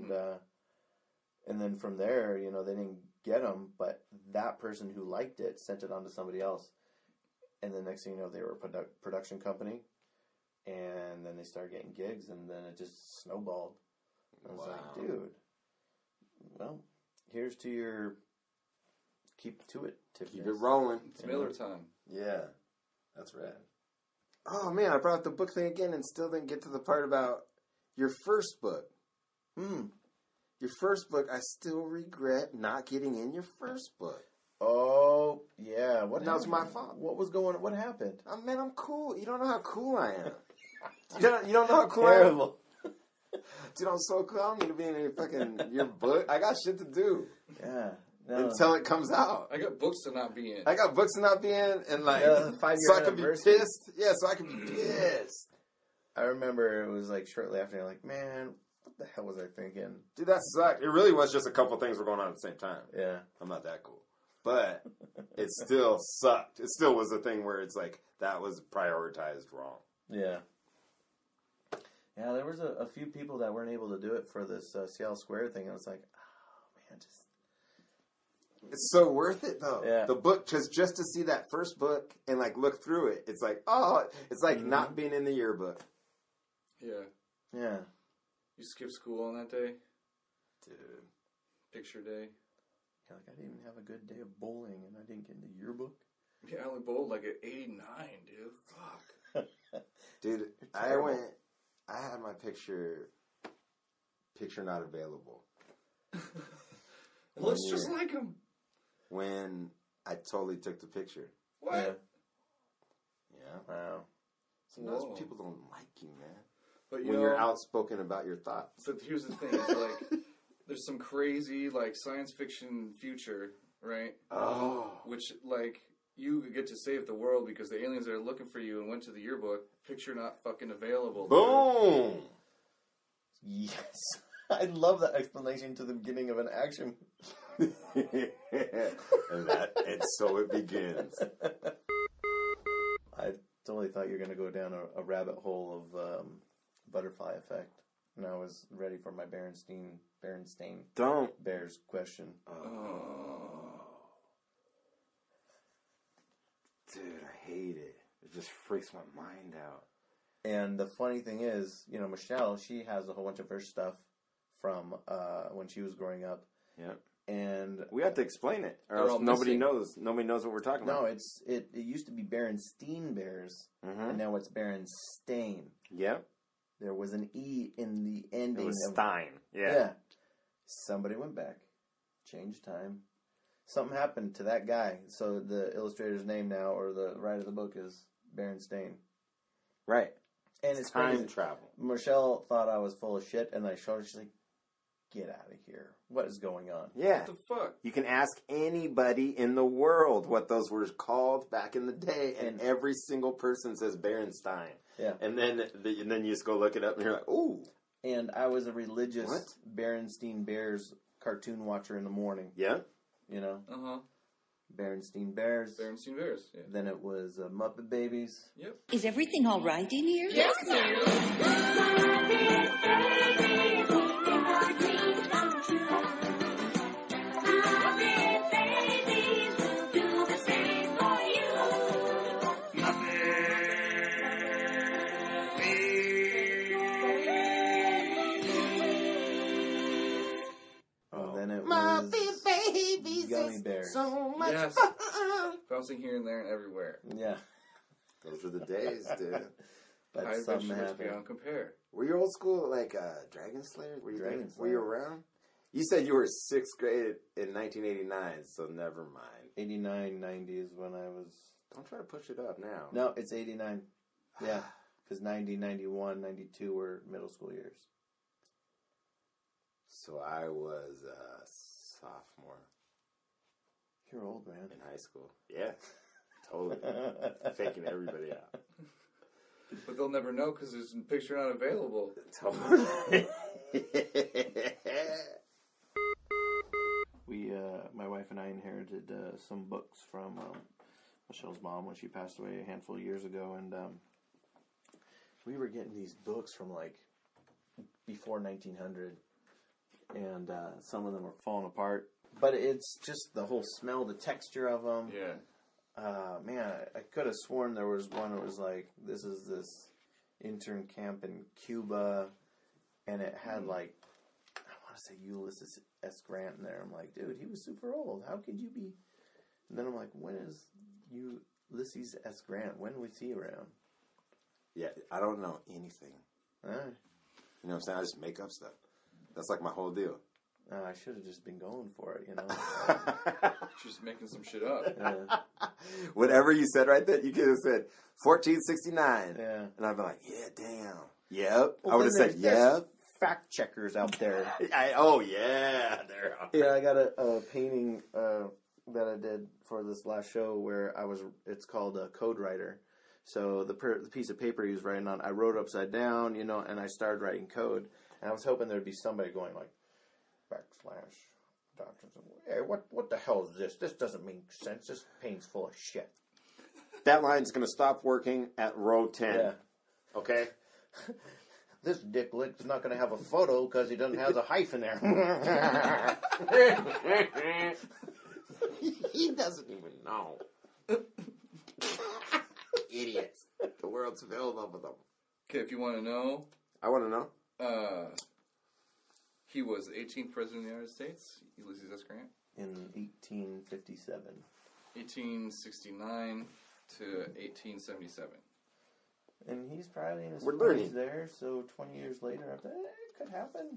and then from there, you know, they didn't get him, but that person who liked it sent it on to somebody else. And the next thing you know, they were a production company. And then they started getting gigs, and then it just snowballed. I was like, dude, well, here's to your keep to it tips. Keep it rolling. It's Miller time. Yeah. That's rad. Oh, man, I brought up the book thing again and still didn't get to the part about your first book. Your first book, I still regret not getting in your first book. Oh, yeah. That was my fault. What happened? Oh, man, I'm cool. You don't know how cool I am. You don't know how cool I am? Dude, I'm so cool. I don't need to be in your book. I got shit to do. Yeah. No. Until it comes out. I got books to not be in. I got books to not be in, and like, so I can be pissed. Yeah, so I can be pissed. I remember it was like shortly after, you're like, man, what the hell was I thinking? Dude, that sucked. It really was just a couple things were going on at the same time. Yeah. I'm not that cool. But it still sucked. It still was a thing where it's like, that was prioritized wrong. Yeah. Yeah, there was a few people that weren't able to do it for this Seattle Square thing. I was like, oh, man, It's so worth it, though. Yeah. The book, just to see that first book and, like, look through it, it's like, oh, it's like not being in the yearbook. Yeah. Yeah. You skipped school on that day? Dude. Picture day? Yeah, like, I didn't even have a good day of bowling, and I didn't get in the yearbook. Yeah, I only bowled like at 89, dude. Fuck. Dude, I had my picture not available. Looks just like him. When I totally took the picture. What? Yeah. Wow. Sometimes people don't like you, man. But when you're outspoken about your thoughts. But here's the thing: it's like there's some crazy like science fiction future, right? Oh. Which like you get to save the world because the aliens are looking for you and went to the yearbook. Picture not fucking available. Boom. Dude. Yes. I love that explanation to the beginning of an action. and so it begins. I totally thought you were going to go down a rabbit hole of butterfly effect. And I was ready for my Berenstain Bears question. Oh. Dude, I hate it. It just freaks my mind out. And the funny thing is, you know, Michelle, she has a whole bunch of her stuff from when she was growing up. Yeah. And we have to explain it, or else nobody knows. Nobody knows what we're talking about. No, it used to be Berenstein Bears, and now it's Berenstain. Yep. There was an E in the ending. It was Stein. Yeah. Yeah. Somebody went back, changed time. Something happened to that guy. So the illustrator's name now, or the writer of the book, is Berenstain. Right. And it's time crazy. Travel. Michelle thought I was full of shit, and I showed her. She's like, "Get out of here! What is going on?" Yeah. What the fuck? You can ask anybody in the world what those were called back in the day, and every single person says Berenstain. Yeah. And then you just go look it up, and you're like, "Ooh." And I was a religious Berenstein Bears cartoon watcher in the morning. Yeah. You know. Uh-huh. Berenstein Bears. Berenstein Bears. Yeah. Then it was Muppet Babies. Yep. Is everything all right in here? Yes, ma'am. Gummy Bears. So much yes. Bouncing here and there and everywhere. Yeah. Those were the days, dude. But I something bet you happened. beyond compare. Were you old school, like Dragon Slayer? Dragon Slayer. Were you around? You said you were 6th grade in 1989, so never mind. 89, 90 is when I was... Don't try to push it up now. No, it's 89. Yeah, because 90, 91, 92 were middle school years. So I was a sophomore. You're old, man. In high school. Yeah, totally. Faking everybody out. But they'll never know because there's a picture not available. Totally. My wife and I inherited some books from Michelle's mom when she passed away a handful of years ago, and we were getting these books from like before 1900, and some of them were falling apart. But it's just the whole smell, the texture of them. Yeah. Man, I could have sworn there was one that was like, this is this intern camp in Cuba, and it had like, I want to say Ulysses S. Grant in there. I'm like, dude, he was super old. How could you be? And then I'm like, when is Ulysses S. Grant? When was he around? Yeah, I don't know anything. All right. You know what I'm saying? I just make up stuff. That's like my whole deal. I should have just been going for it, you know. Just making some shit up. Whatever you said right there, you could have said 1469. Yeah. And I'd be like, yeah, damn. Yep. Well, I would have said, yep. Fact checkers out there. Oh, yeah. They're out there. Yeah, I got a painting that I did for this last show where it's called a Code Writer. So the piece of paper he was writing on, I wrote upside down, you know, and I started writing code. And I was hoping there'd be somebody going like, / doctors. Hey, what the hell is this? This doesn't make sense. This paint's full of shit. That line's going to stop working at row 10. Yeah. Okay? This dick lick's not going to have a photo because he doesn't have a hyphen there. He doesn't even know. Idiots. The world's filled up with them. Okay, if you want to know. I want to know. He was the 18th President of the United States, Ulysses S. Grant. In 1857. 1869 to 1877. And he's probably in his We're 40s learning. there, so 20 years later, it could happen.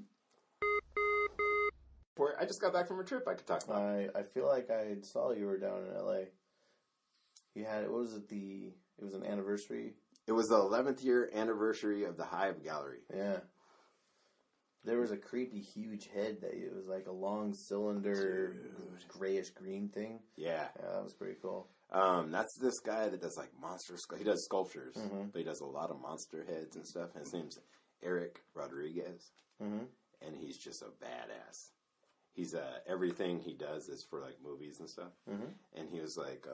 I just got back from a trip I could talk about. I feel like I saw you were down in L.A. You had, what was it, it was an anniversary? It was the 11th year anniversary of the Hive Gallery. Yeah. There was a creepy, huge head it was like a long cylinder, grayish green thing. Yeah. Yeah, that was pretty cool. That's this guy that does like he does sculptures, but he does a lot of monster heads and stuff. And his name's Eric Rodriguez, and he's just a badass. He's everything he does is for like movies and stuff. And he was like,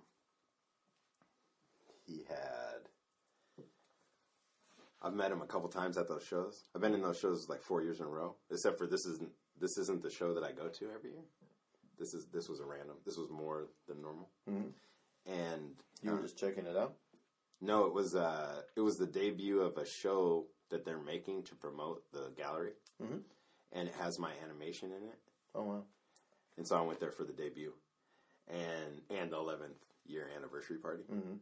I've met him a couple times at those shows. I've been in those shows like 4 years in a row, except for this isn't the show that I go to every year. This was a random. This was more than normal. And you were just checking it out? No, it was the debut of a show that they're making to promote the gallery, and it has my animation in it. Oh wow! And so I went there for the debut, and the 11th year anniversary party.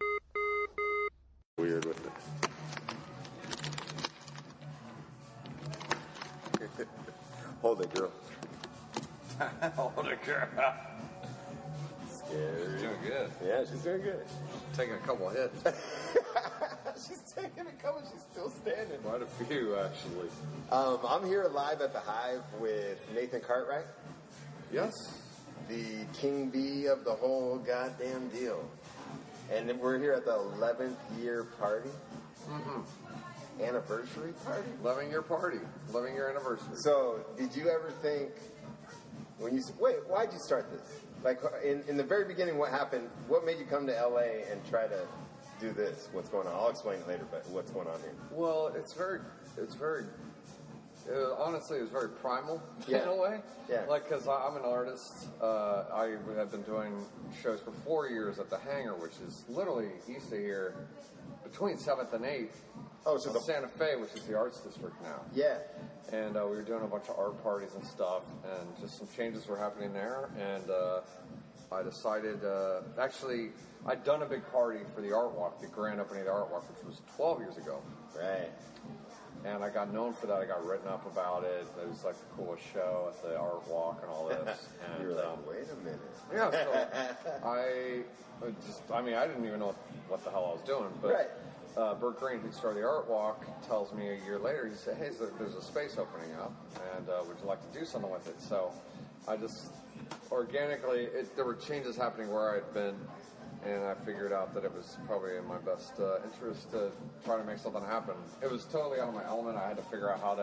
Weird with it. Hold it, girl. Hold it, girl. Scary. She's doing good. Yeah, she's doing good. Taking a couple of hits. She's taking a couple. She's still standing. Quite a few, actually. I'm here live at the Hive with Nathan Cartwright. Yes. The king bee of the whole goddamn deal. And we're here at the 11th year party. Anniversary party? 11-year party. 11-year anniversary. So, did you ever think, why'd you start this? Like, in the very beginning, what happened? What made you come to LA and try to do this? What's going on? I'll explain it later, but what's going on here? Well, honestly, it was very primal in a way. Yeah. Like, because I'm an artist. I have been doing shows for 4 years at the Hangar, which is literally east of here, between 7th and 8th. Oh, so Santa Fe, which is the arts district now. Yeah. And we were doing a bunch of art parties and stuff, and just some changes were happening there. And I decided, actually, I'd done a big party for the Art Walk, the grand opening of the Art Walk, which was 12 years ago. Right. And I got known for that. I got written up about it. It was like the coolest show at the Art Walk and all this. And, you were like, wait a minute. Yeah, so I didn't even know what the hell I was doing. But Bert Green, who started the Art Walk, tells me a year later, he said, hey, there's a space opening up, and would you like to do something with it? So I just, organically, there were changes happening where I'd been, and I figured out that it was probably in my best interest to try to make something happen. It was totally out of my element. I had to figure out how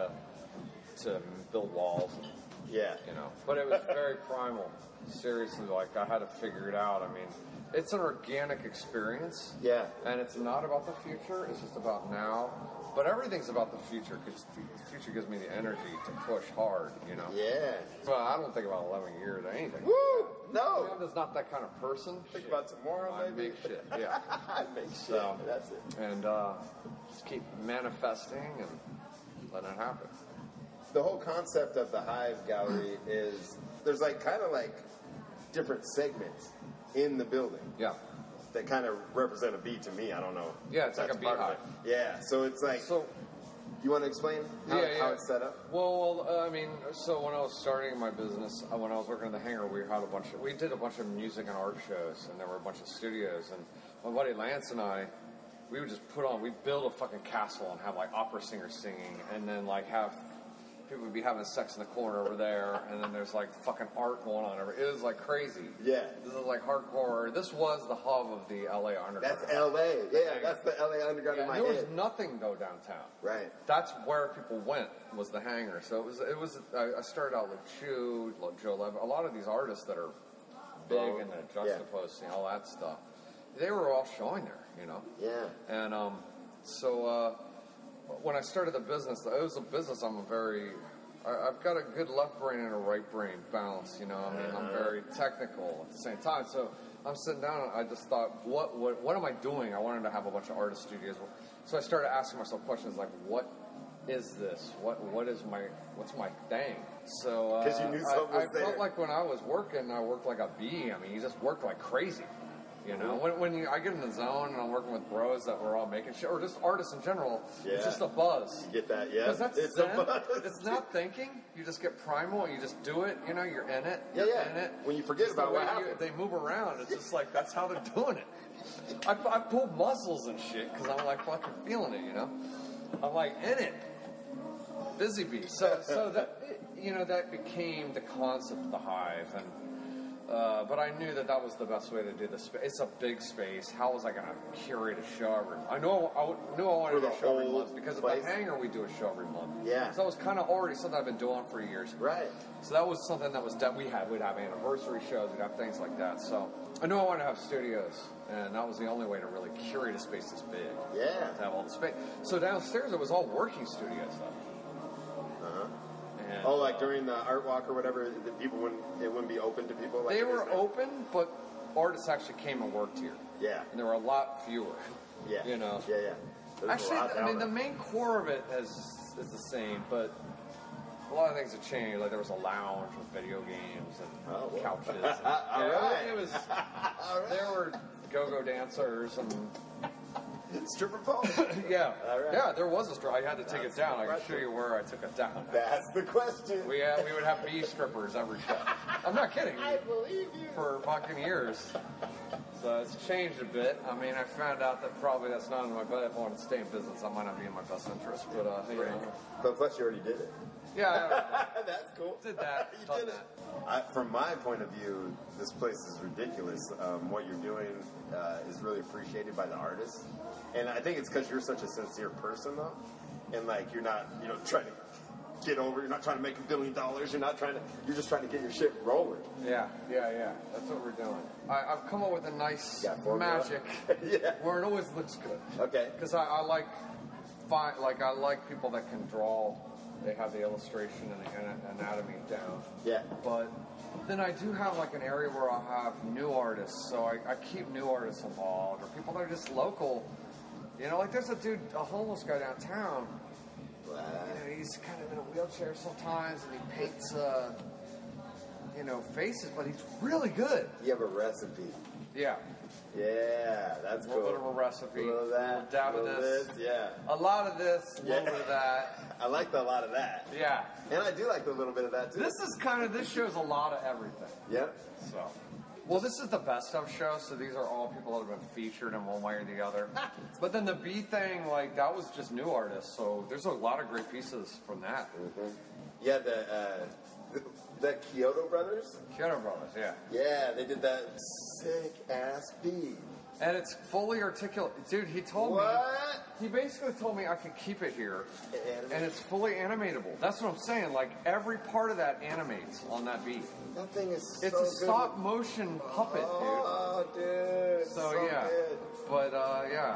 to build walls. Yeah. You know, but it was very primal. Seriously, like I had to figure it out. I mean, it's an organic experience. Yeah. And it's not about the future. It's just about now. But everything's about the future because the future gives me the energy to push hard, you know. Yeah. So I don't think about 11 years or anything. Woo! No. I'm just not that kind of person. Think about tomorrow, I maybe. make shit, yeah. I make shit. So, that's it. And just keep manifesting and letting it happen. The whole concept of the Hive Gallery is there's like kind of like different segments in the building. Yeah. That kind of represent a bee to me. I don't know. Yeah, it's like a beehive. Yeah, so it's like. So, you want to explain how it's set up? Well, I mean, so when I was starting my business, when I was working at the Hangar, we did a bunch of music and art shows, and there were a bunch of studios. And my buddy Lance and I, we would just we'd build a fucking castle and have like opera singers singing, and then like have. People would be having sex in the corner over there, and then there's like fucking art going on over. It was like crazy. Yeah. This is like hardcore. This was the hub of the LA Underground. That's LA. Yeah, that's the LA Underground in my head. There was nothing though downtown. Right. That's where people went, was the Hangar. So it was. I started out with Chew, Joe Lev, a lot of these artists that are big and the juxtaposing, all that stuff. They were all showing there, you know. Yeah. And so. When I started the business, it was a business I've got a good left brain and a right brain balance, you know. I mean, I'm very technical at the same time. So I'm sitting down and I just thought, what am I doing? I wanted to have a bunch of artist studios. So I started asking myself questions like, what is this? What's my thing? So because you knew something was there. I felt like when I was working, I worked like a bee. I mean, you just worked like crazy. You know, when I get in the zone and I'm working with bros that we're all making shit, or just artists in general, it's just a buzz. You get that, yeah. Because that's it's zen. a buzz. It's not thinking. You just get primal and you just do it. You know, you're in it. Yeah, you're in it. When you forget about what happened. They move around. It's just like, that's how they're doing it. I pulled muscles and shit because I'm like fucking feeling it, you know? I'm like in it. Busy bee. So that, you know, that became the concept of the Hive. And but I knew that was the best way to do this. It's a big space. How was I going to curate a show every month? I knew I wanted to do a show every month because of the Hangar. We do a show every month. Yeah. So that was kind of already something I've been doing for years. Right. So that was something that we'd have anniversary shows. We'd have things like that. So I knew I wanted to have studios, and that was the only way to really curate a space this big. Yeah. To have all the space. So downstairs it was all working studios though. Uh huh. And, like during the art walk or whatever, it wouldn't be open to people. Like they were open, but artists actually came and worked here. Yeah, and there were a lot fewer. Yeah, you know. Yeah. Actually, I mean, the main core of it is the same, but a lot of things have changed. Like there was a lounge with video games and couches. And, right. It was. There were go-go dancers and. Stripper pole? Yeah. All right. Yeah, there was a stripper. I had to take it down. I can show you where I took it down. That's the question. We would have bee strippers every show. I'm not kidding. I believe you. For fucking years. So it's changed a bit. I mean, I found out that probably that's not in my best. If I wanted to stay in business, that might not be in my best interest. But you know. But plus, you already did it. Yeah. That's cool. Did that. You did it. From my point of view, this place is ridiculous. What you're doing is really appreciated by the artists. And I think it's because you're such a sincere person, though. And, like, you're not, trying to get over. You're not trying to make $1 billion. You're just trying to get your shit rolling. Yeah. That's what we're doing. I've come up with a nice magic where it always looks good. Okay. Because I like people that can draw. They have the illustration and the anatomy down. Yeah. But then I do have like an area where I'll have new artists. So I keep new artists involved or people that are just local. You know, like there's a homeless guy downtown. You know, he's kind of in a wheelchair sometimes and he paints, faces, but he's really good. You have a recipe. Yeah. Yeah, that's cool. A little bit of a recipe. A little of that. A dab of this. Yeah. A lot of this. A little bit of that. I like a lot of that. Yeah. And I do like a little bit of that too. This shows a lot of everything. Yep. So. Well, this is the best of show, so these are all people that have been featured in one way or the other. But then the B thing, like, that was just new artists, so there's a lot of great pieces from that. Mm-hmm. Yeah, the Kyoto Brothers? Kyoto Brothers, yeah. Yeah, they did that sick-ass beat. And it's fully articulate. Dude, he told me... He basically told me I could keep it here. And it's fully animatable. That's what I'm saying. Like, every part of that animates on that beat. That thing is It's a stop-motion puppet, dude. Oh, dude. So yeah. Good. But, yeah.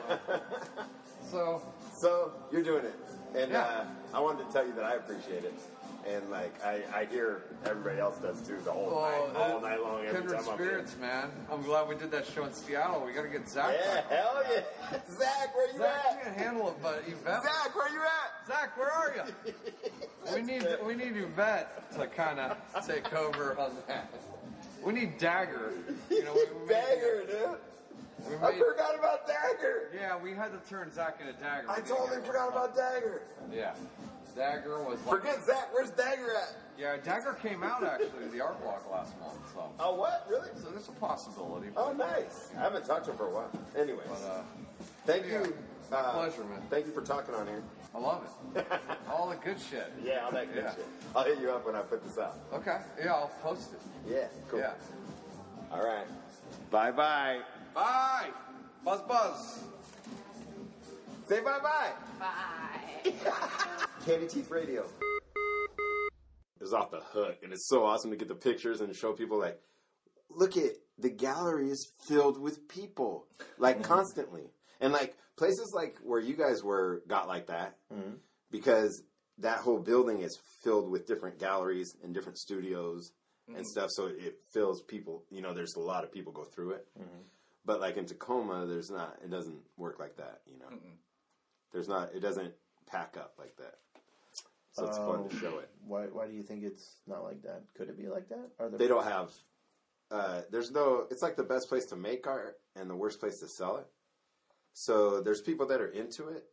So, you're doing it. And I wanted to tell you that I appreciate it. And, like, I hear everybody else does, too, all night long, every Kindred time I'm spirits, man. I'm glad we did that show in Seattle. We got to get Zach back. Hell yeah. Zach, where you at? Zach can't handle it, but Yvette. Zach, where you at? Zach, where are you? we need Yvette to kind of take over on that. We need Dagger. Dagger, dude. I forgot about Dagger. Yeah, we had to turn Zach into Dagger. I totally forgot about Dagger. Yeah. Dagger was like... Forget Zach, where's Dagger at? Yeah, Dagger came out actually to the art walk last month. So. Oh, what? Really? So there's a possibility. Oh, nice. I haven't talked to him for a while. Anyways. But, thank you. My pleasure, man. Thank you for talking on here. I love it. All the good shit. Yeah, all that good shit. I'll hit you up when I put this out. Okay. Yeah, I'll post it. Yeah, cool. Yeah. All right. Bye-bye. Bye. Buzz, buzz. Say bye-bye. Bye. Candy Teeth Radio. It was off the hook, and it's so awesome to get the pictures and show people, like, look at the gallery is filled with people, like, constantly. And, like, places like where you guys were got like that because that whole building is filled with different galleries and different studios and stuff, so it fills people. You know, there's a lot of people go through it. But, like, in Tacoma, it doesn't work like that, you know. It doesn't pack up like that. So it's fun to show it. Why do you think it's not like that? Could it be like that? They don't have, it's like the best place to make art and the worst place to sell it. So there's people that are into it,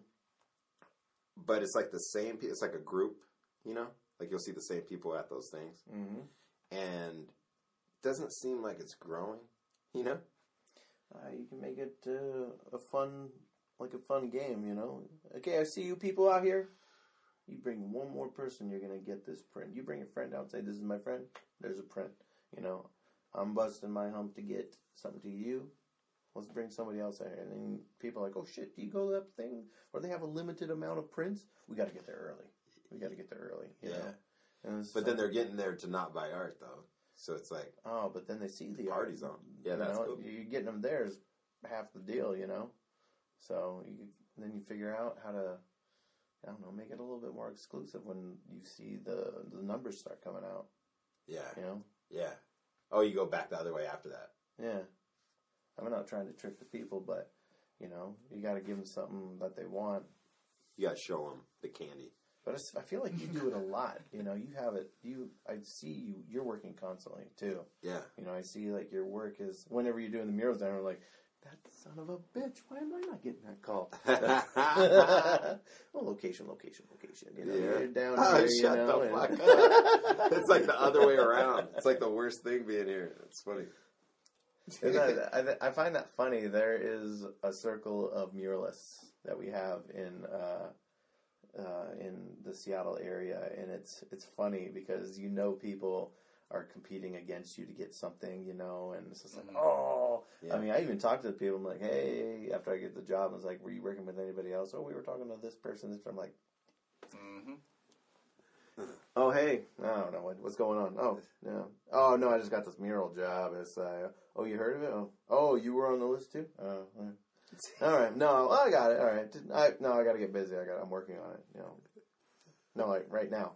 but it's like the same, it's like a group, you know? Like you'll see the same people at those things. And it doesn't seem like it's growing, you know? You can make it a fun game, you know? Okay, I see you people out here. You bring one more person, you're going to get this print. You bring a friend out and say, this is my friend. There's a print. You know, I'm busting my hump to get something to you. Let's bring somebody else out here. And then people are like, oh, shit, do you go to that thing? Or they have a limited amount of prints? We got to get there early. You know? But then they're getting there to not buy art, though. So it's like... Oh, but then they see the party's on. Yeah, that's cool. You're getting them there is half the deal, you know? So then you figure out how to... I don't know, make it a little bit more exclusive when you see the numbers start coming out. Yeah. You know? Yeah. Oh, you go back the other way after that. Yeah. I'm not trying to trick the people, but, you know, you got to give them something that they want. You got to show them the candy. But I feel like you do it a lot. You know, you have it. I see you're working constantly, too. Yeah. You know, I see, like, your work is, whenever you're doing the murals down, we're like, that son of a bitch, why am I not getting that call? Well, location. You know, you're down here, shut the fuck up. It's like the other way around. It's like the worst thing being here. It's funny. I find that funny. There is a circle of muralists that we have in the Seattle area, and it's funny because you know people are competing against you to get something, you know, and it's just like, oh. Yeah. I mean, I even talked to the people, I'm like, hey, after I get the job, I was like, were you working with anybody else? Oh, we were talking to this person. I'm like, oh, hey, I don't know, what's going on? Oh, yeah. Oh, no, I just got this mural job. It's, oh, you heard of it? Oh, you were on the list too? All right, no, I got it, all right. I got to get busy. I'm working on it, you know. No, like, right now.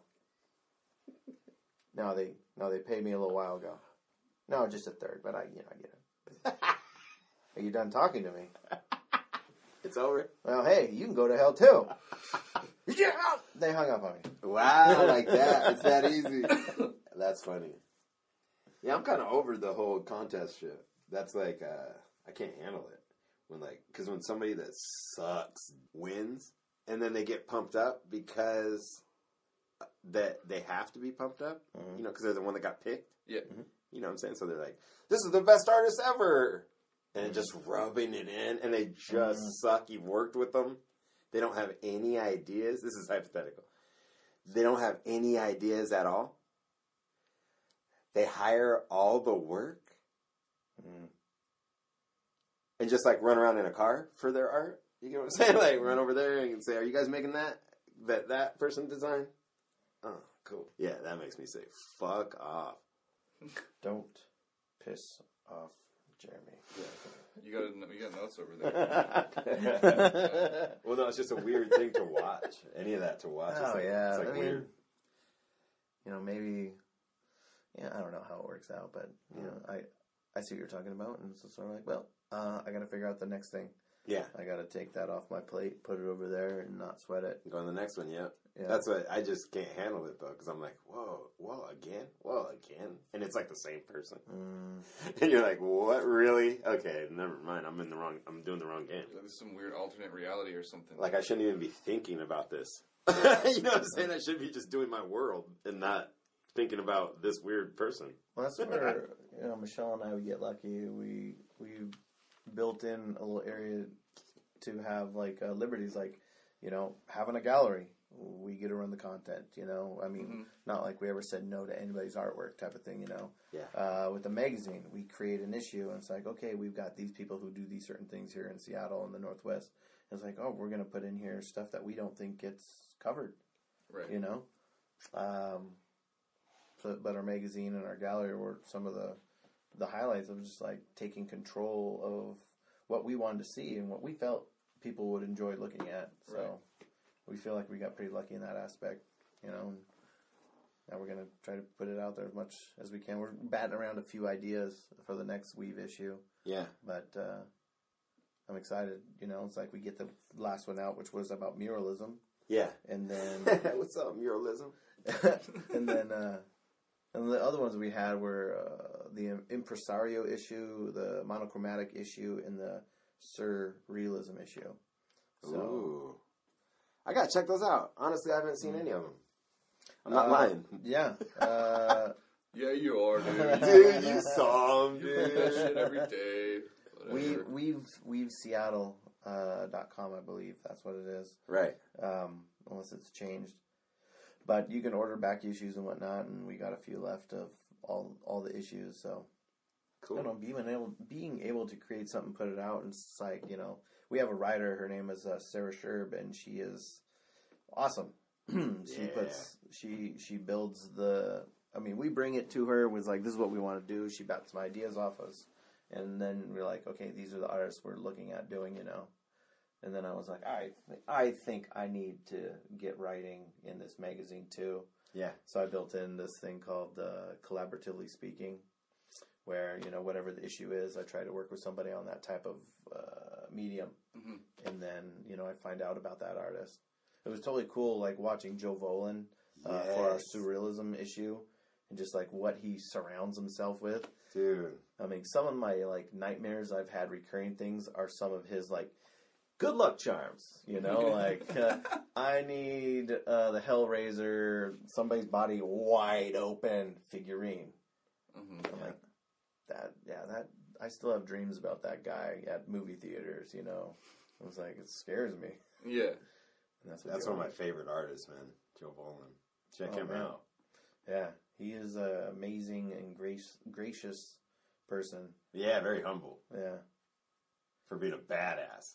No, they paid me a little while ago. No, just a third, but I get it. Are you done talking to me? It's over. Well, hey, you can go to hell too. Yeah! They hung up on me. Wow, like that. It's that easy. That's funny. Yeah, I'm kind of over the whole contest shit. that's like, I can't handle it. Because when somebody that sucks wins, and then they get pumped up because that they have to be pumped up, because they're the one that got picked. Yeah. You know what I'm saying? So they're like, this is the best artist ever! And just rubbing it in, and they just suck. You've worked with them. They don't have any ideas. This is hypothetical. They don't have any ideas at all. They hire all the work. And just like run around in a car for their art. You get what I'm saying? Like run over there and say, are you guys making that person designed? Oh, cool. Yeah, that makes me say, fuck off. Don't piss off Jeremy. Yeah. You got notes over there. Well, no, it's just a weird thing to watch. Any of that to watch. Oh, it's like weird. Maybe, I don't know how it works out, but, I see what you're talking about, and it's sort of like, well, I got to figure out the next thing. Yeah. I got to take that off my plate, put it over there, and not sweat it. Go on the next one, yeah. That's what, I just can't handle it, though, because I'm like, whoa, again? And it's like the same person. And you're like, what, really? Okay, never mind, I'm doing the wrong game. There's some weird alternate reality or something. Like, I shouldn't even be thinking about this. You know what I'm saying? I should be just doing my world and not thinking about this weird person. Well, that's where, Michelle and I, we get lucky. We built in a little area to have, like, liberties, like, having a gallery. We get to run the content, I mean, not like we ever said no to anybody's artwork type of thing, Yeah. With the magazine, we create an issue, and it's like, okay, we've got these people who do these certain things here in Seattle and the Northwest. And it's like, oh, we're going to put in here stuff that we don't think gets covered, right? But our magazine and our gallery were some of the highlights of just like taking control of what we wanted to see and what we felt people would enjoy looking at. So. Right. We feel like we got pretty lucky in that aspect, and now we're going to try to put it out there as much as we can. We're batting around a few ideas for the next Weave issue. Yeah. But I'm excited. It's like we get the last one out, which was about muralism. Yeah. And then... What's up, muralism? And then and the other ones we had were the Impresario issue, the Monochromatic issue, and the Surrealism issue. So... Ooh. I gotta check those out. Honestly, I haven't seen any of them. I'm not lying. Yeah. Yeah, you are, dude. Dude, you saw them, dude. You do that shit every day. We've Seattle.com, I believe. That's what it is. Right. Unless it's changed. But you can order back issues and whatnot, and we got a few left of all the issues, so... Cool. I don't know, being able to create something, put it out, and it's like, we have a writer, her name is Sarah Sherb, and she is awesome. She builds we bring it to her, was like, this is what we want to do, she bounced some ideas off us, and then we're like, okay, these are the artists we're looking at doing, and then I was like, I think I need to get writing in this magazine too. Yeah. So I built in this thing called Collaboratively Speaking, where, whatever the issue is, I try to work with somebody on that type of medium. Mm-hmm. And then, I find out about that artist. It was totally cool, like, watching Joe Volan for our Surrealism issue, and just, like, what he surrounds himself with. Dude. I mean, some of my, like, nightmares I've had, recurring things, are some of his, like, good luck charms, like, I need the Hellraiser, somebody's body wide open figurine. Mm-hmm. I'm like, that I still have dreams about that guy at movie theaters, I was like, it scares me. Yeah. And that's one of my favorite artists, man. Joe Volan. Check him out. Yeah. He is an amazing and gracious person. Yeah, very humble. Yeah. For being a badass.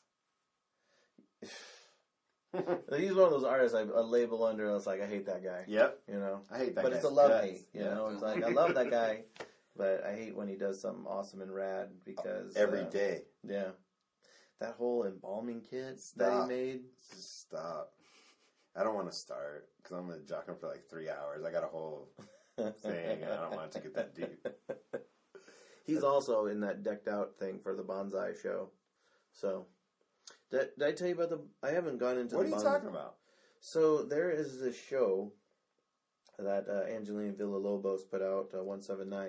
He's one of those artists I label under, I was like, I hate that guy. Yep. I hate that guy. But it's a love-hate, It's like, I love that guy, but I hate when he does something awesome and rad, because... Every day. Yeah. That whole embalming kit that he made. Just stop. I don't want to start, because I'm going to jock him for like 3 hours. I got a whole thing, and I don't want it to get that deep. He's also in that decked out thing for the bonsai show. So... Did I tell you about I haven't gone into What are you talking about? So there is this show that Angelina Villalobos put out, 179.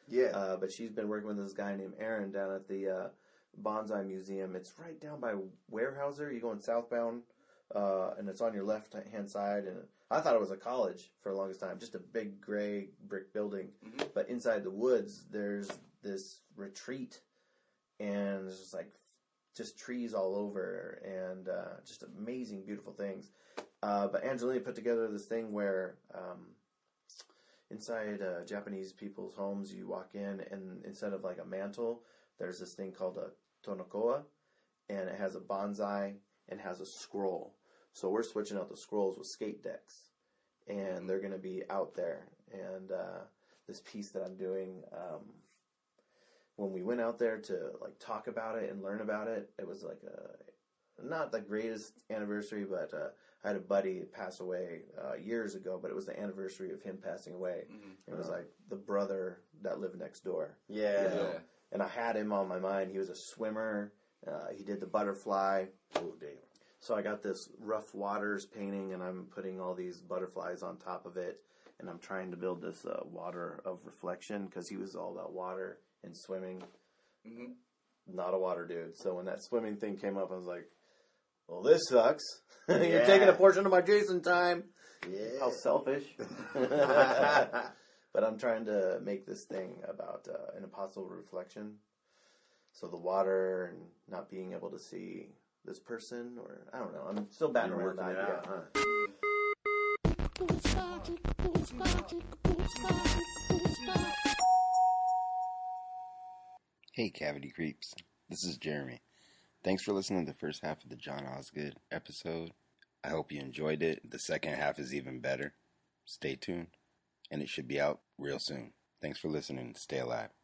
Yeah. But she's been working with this guy named Aaron down at the Bonsai Museum. It's right down by Weyerhaeuser. You're going southbound, and it's on your left-hand side. And I thought it was a college for the longest time, just a big gray brick building. Mm-hmm. But inside the woods, there's this retreat, and there's just trees all over, and just amazing, beautiful things. But Angelina put together this thing where inside Japanese people's homes, you walk in, and instead of like a mantle, there's this thing called a tonokoa, and it has a bonsai and has a scroll. So we're switching out the scrolls with skate decks, and they're going to be out there. And this piece that I'm doing, when we went out there to like talk about it and learn about it, it was like not the greatest anniversary, but I had a buddy pass away years ago, but it was the anniversary of him passing away. Mm-hmm. It was like the brother that lived next door. Yeah. You know? And I had him on my mind. He was a swimmer. He did the butterfly. Oh, damn. So I got this Rough Waters painting, and I'm putting all these butterflies on top of it. And I'm trying to build this water of reflection, because he was all about water and swimming. Mm-hmm. Not a water dude. So when that swimming thing came up, I was like, well, this sucks. You're taking a portion of my Jason time. Yeah. How selfish. But I'm trying to make this thing about an impossible reflection. So the water and not being able to see this person, or I don't know. I'm still batting around that idea. Hey, Cavity Creeps. This is Jeremy. Thanks for listening to the first half of the John Osgood episode. I hope you enjoyed it. The second half is even better. Stay tuned, and it should be out real soon. Thanks for listening. Stay alive.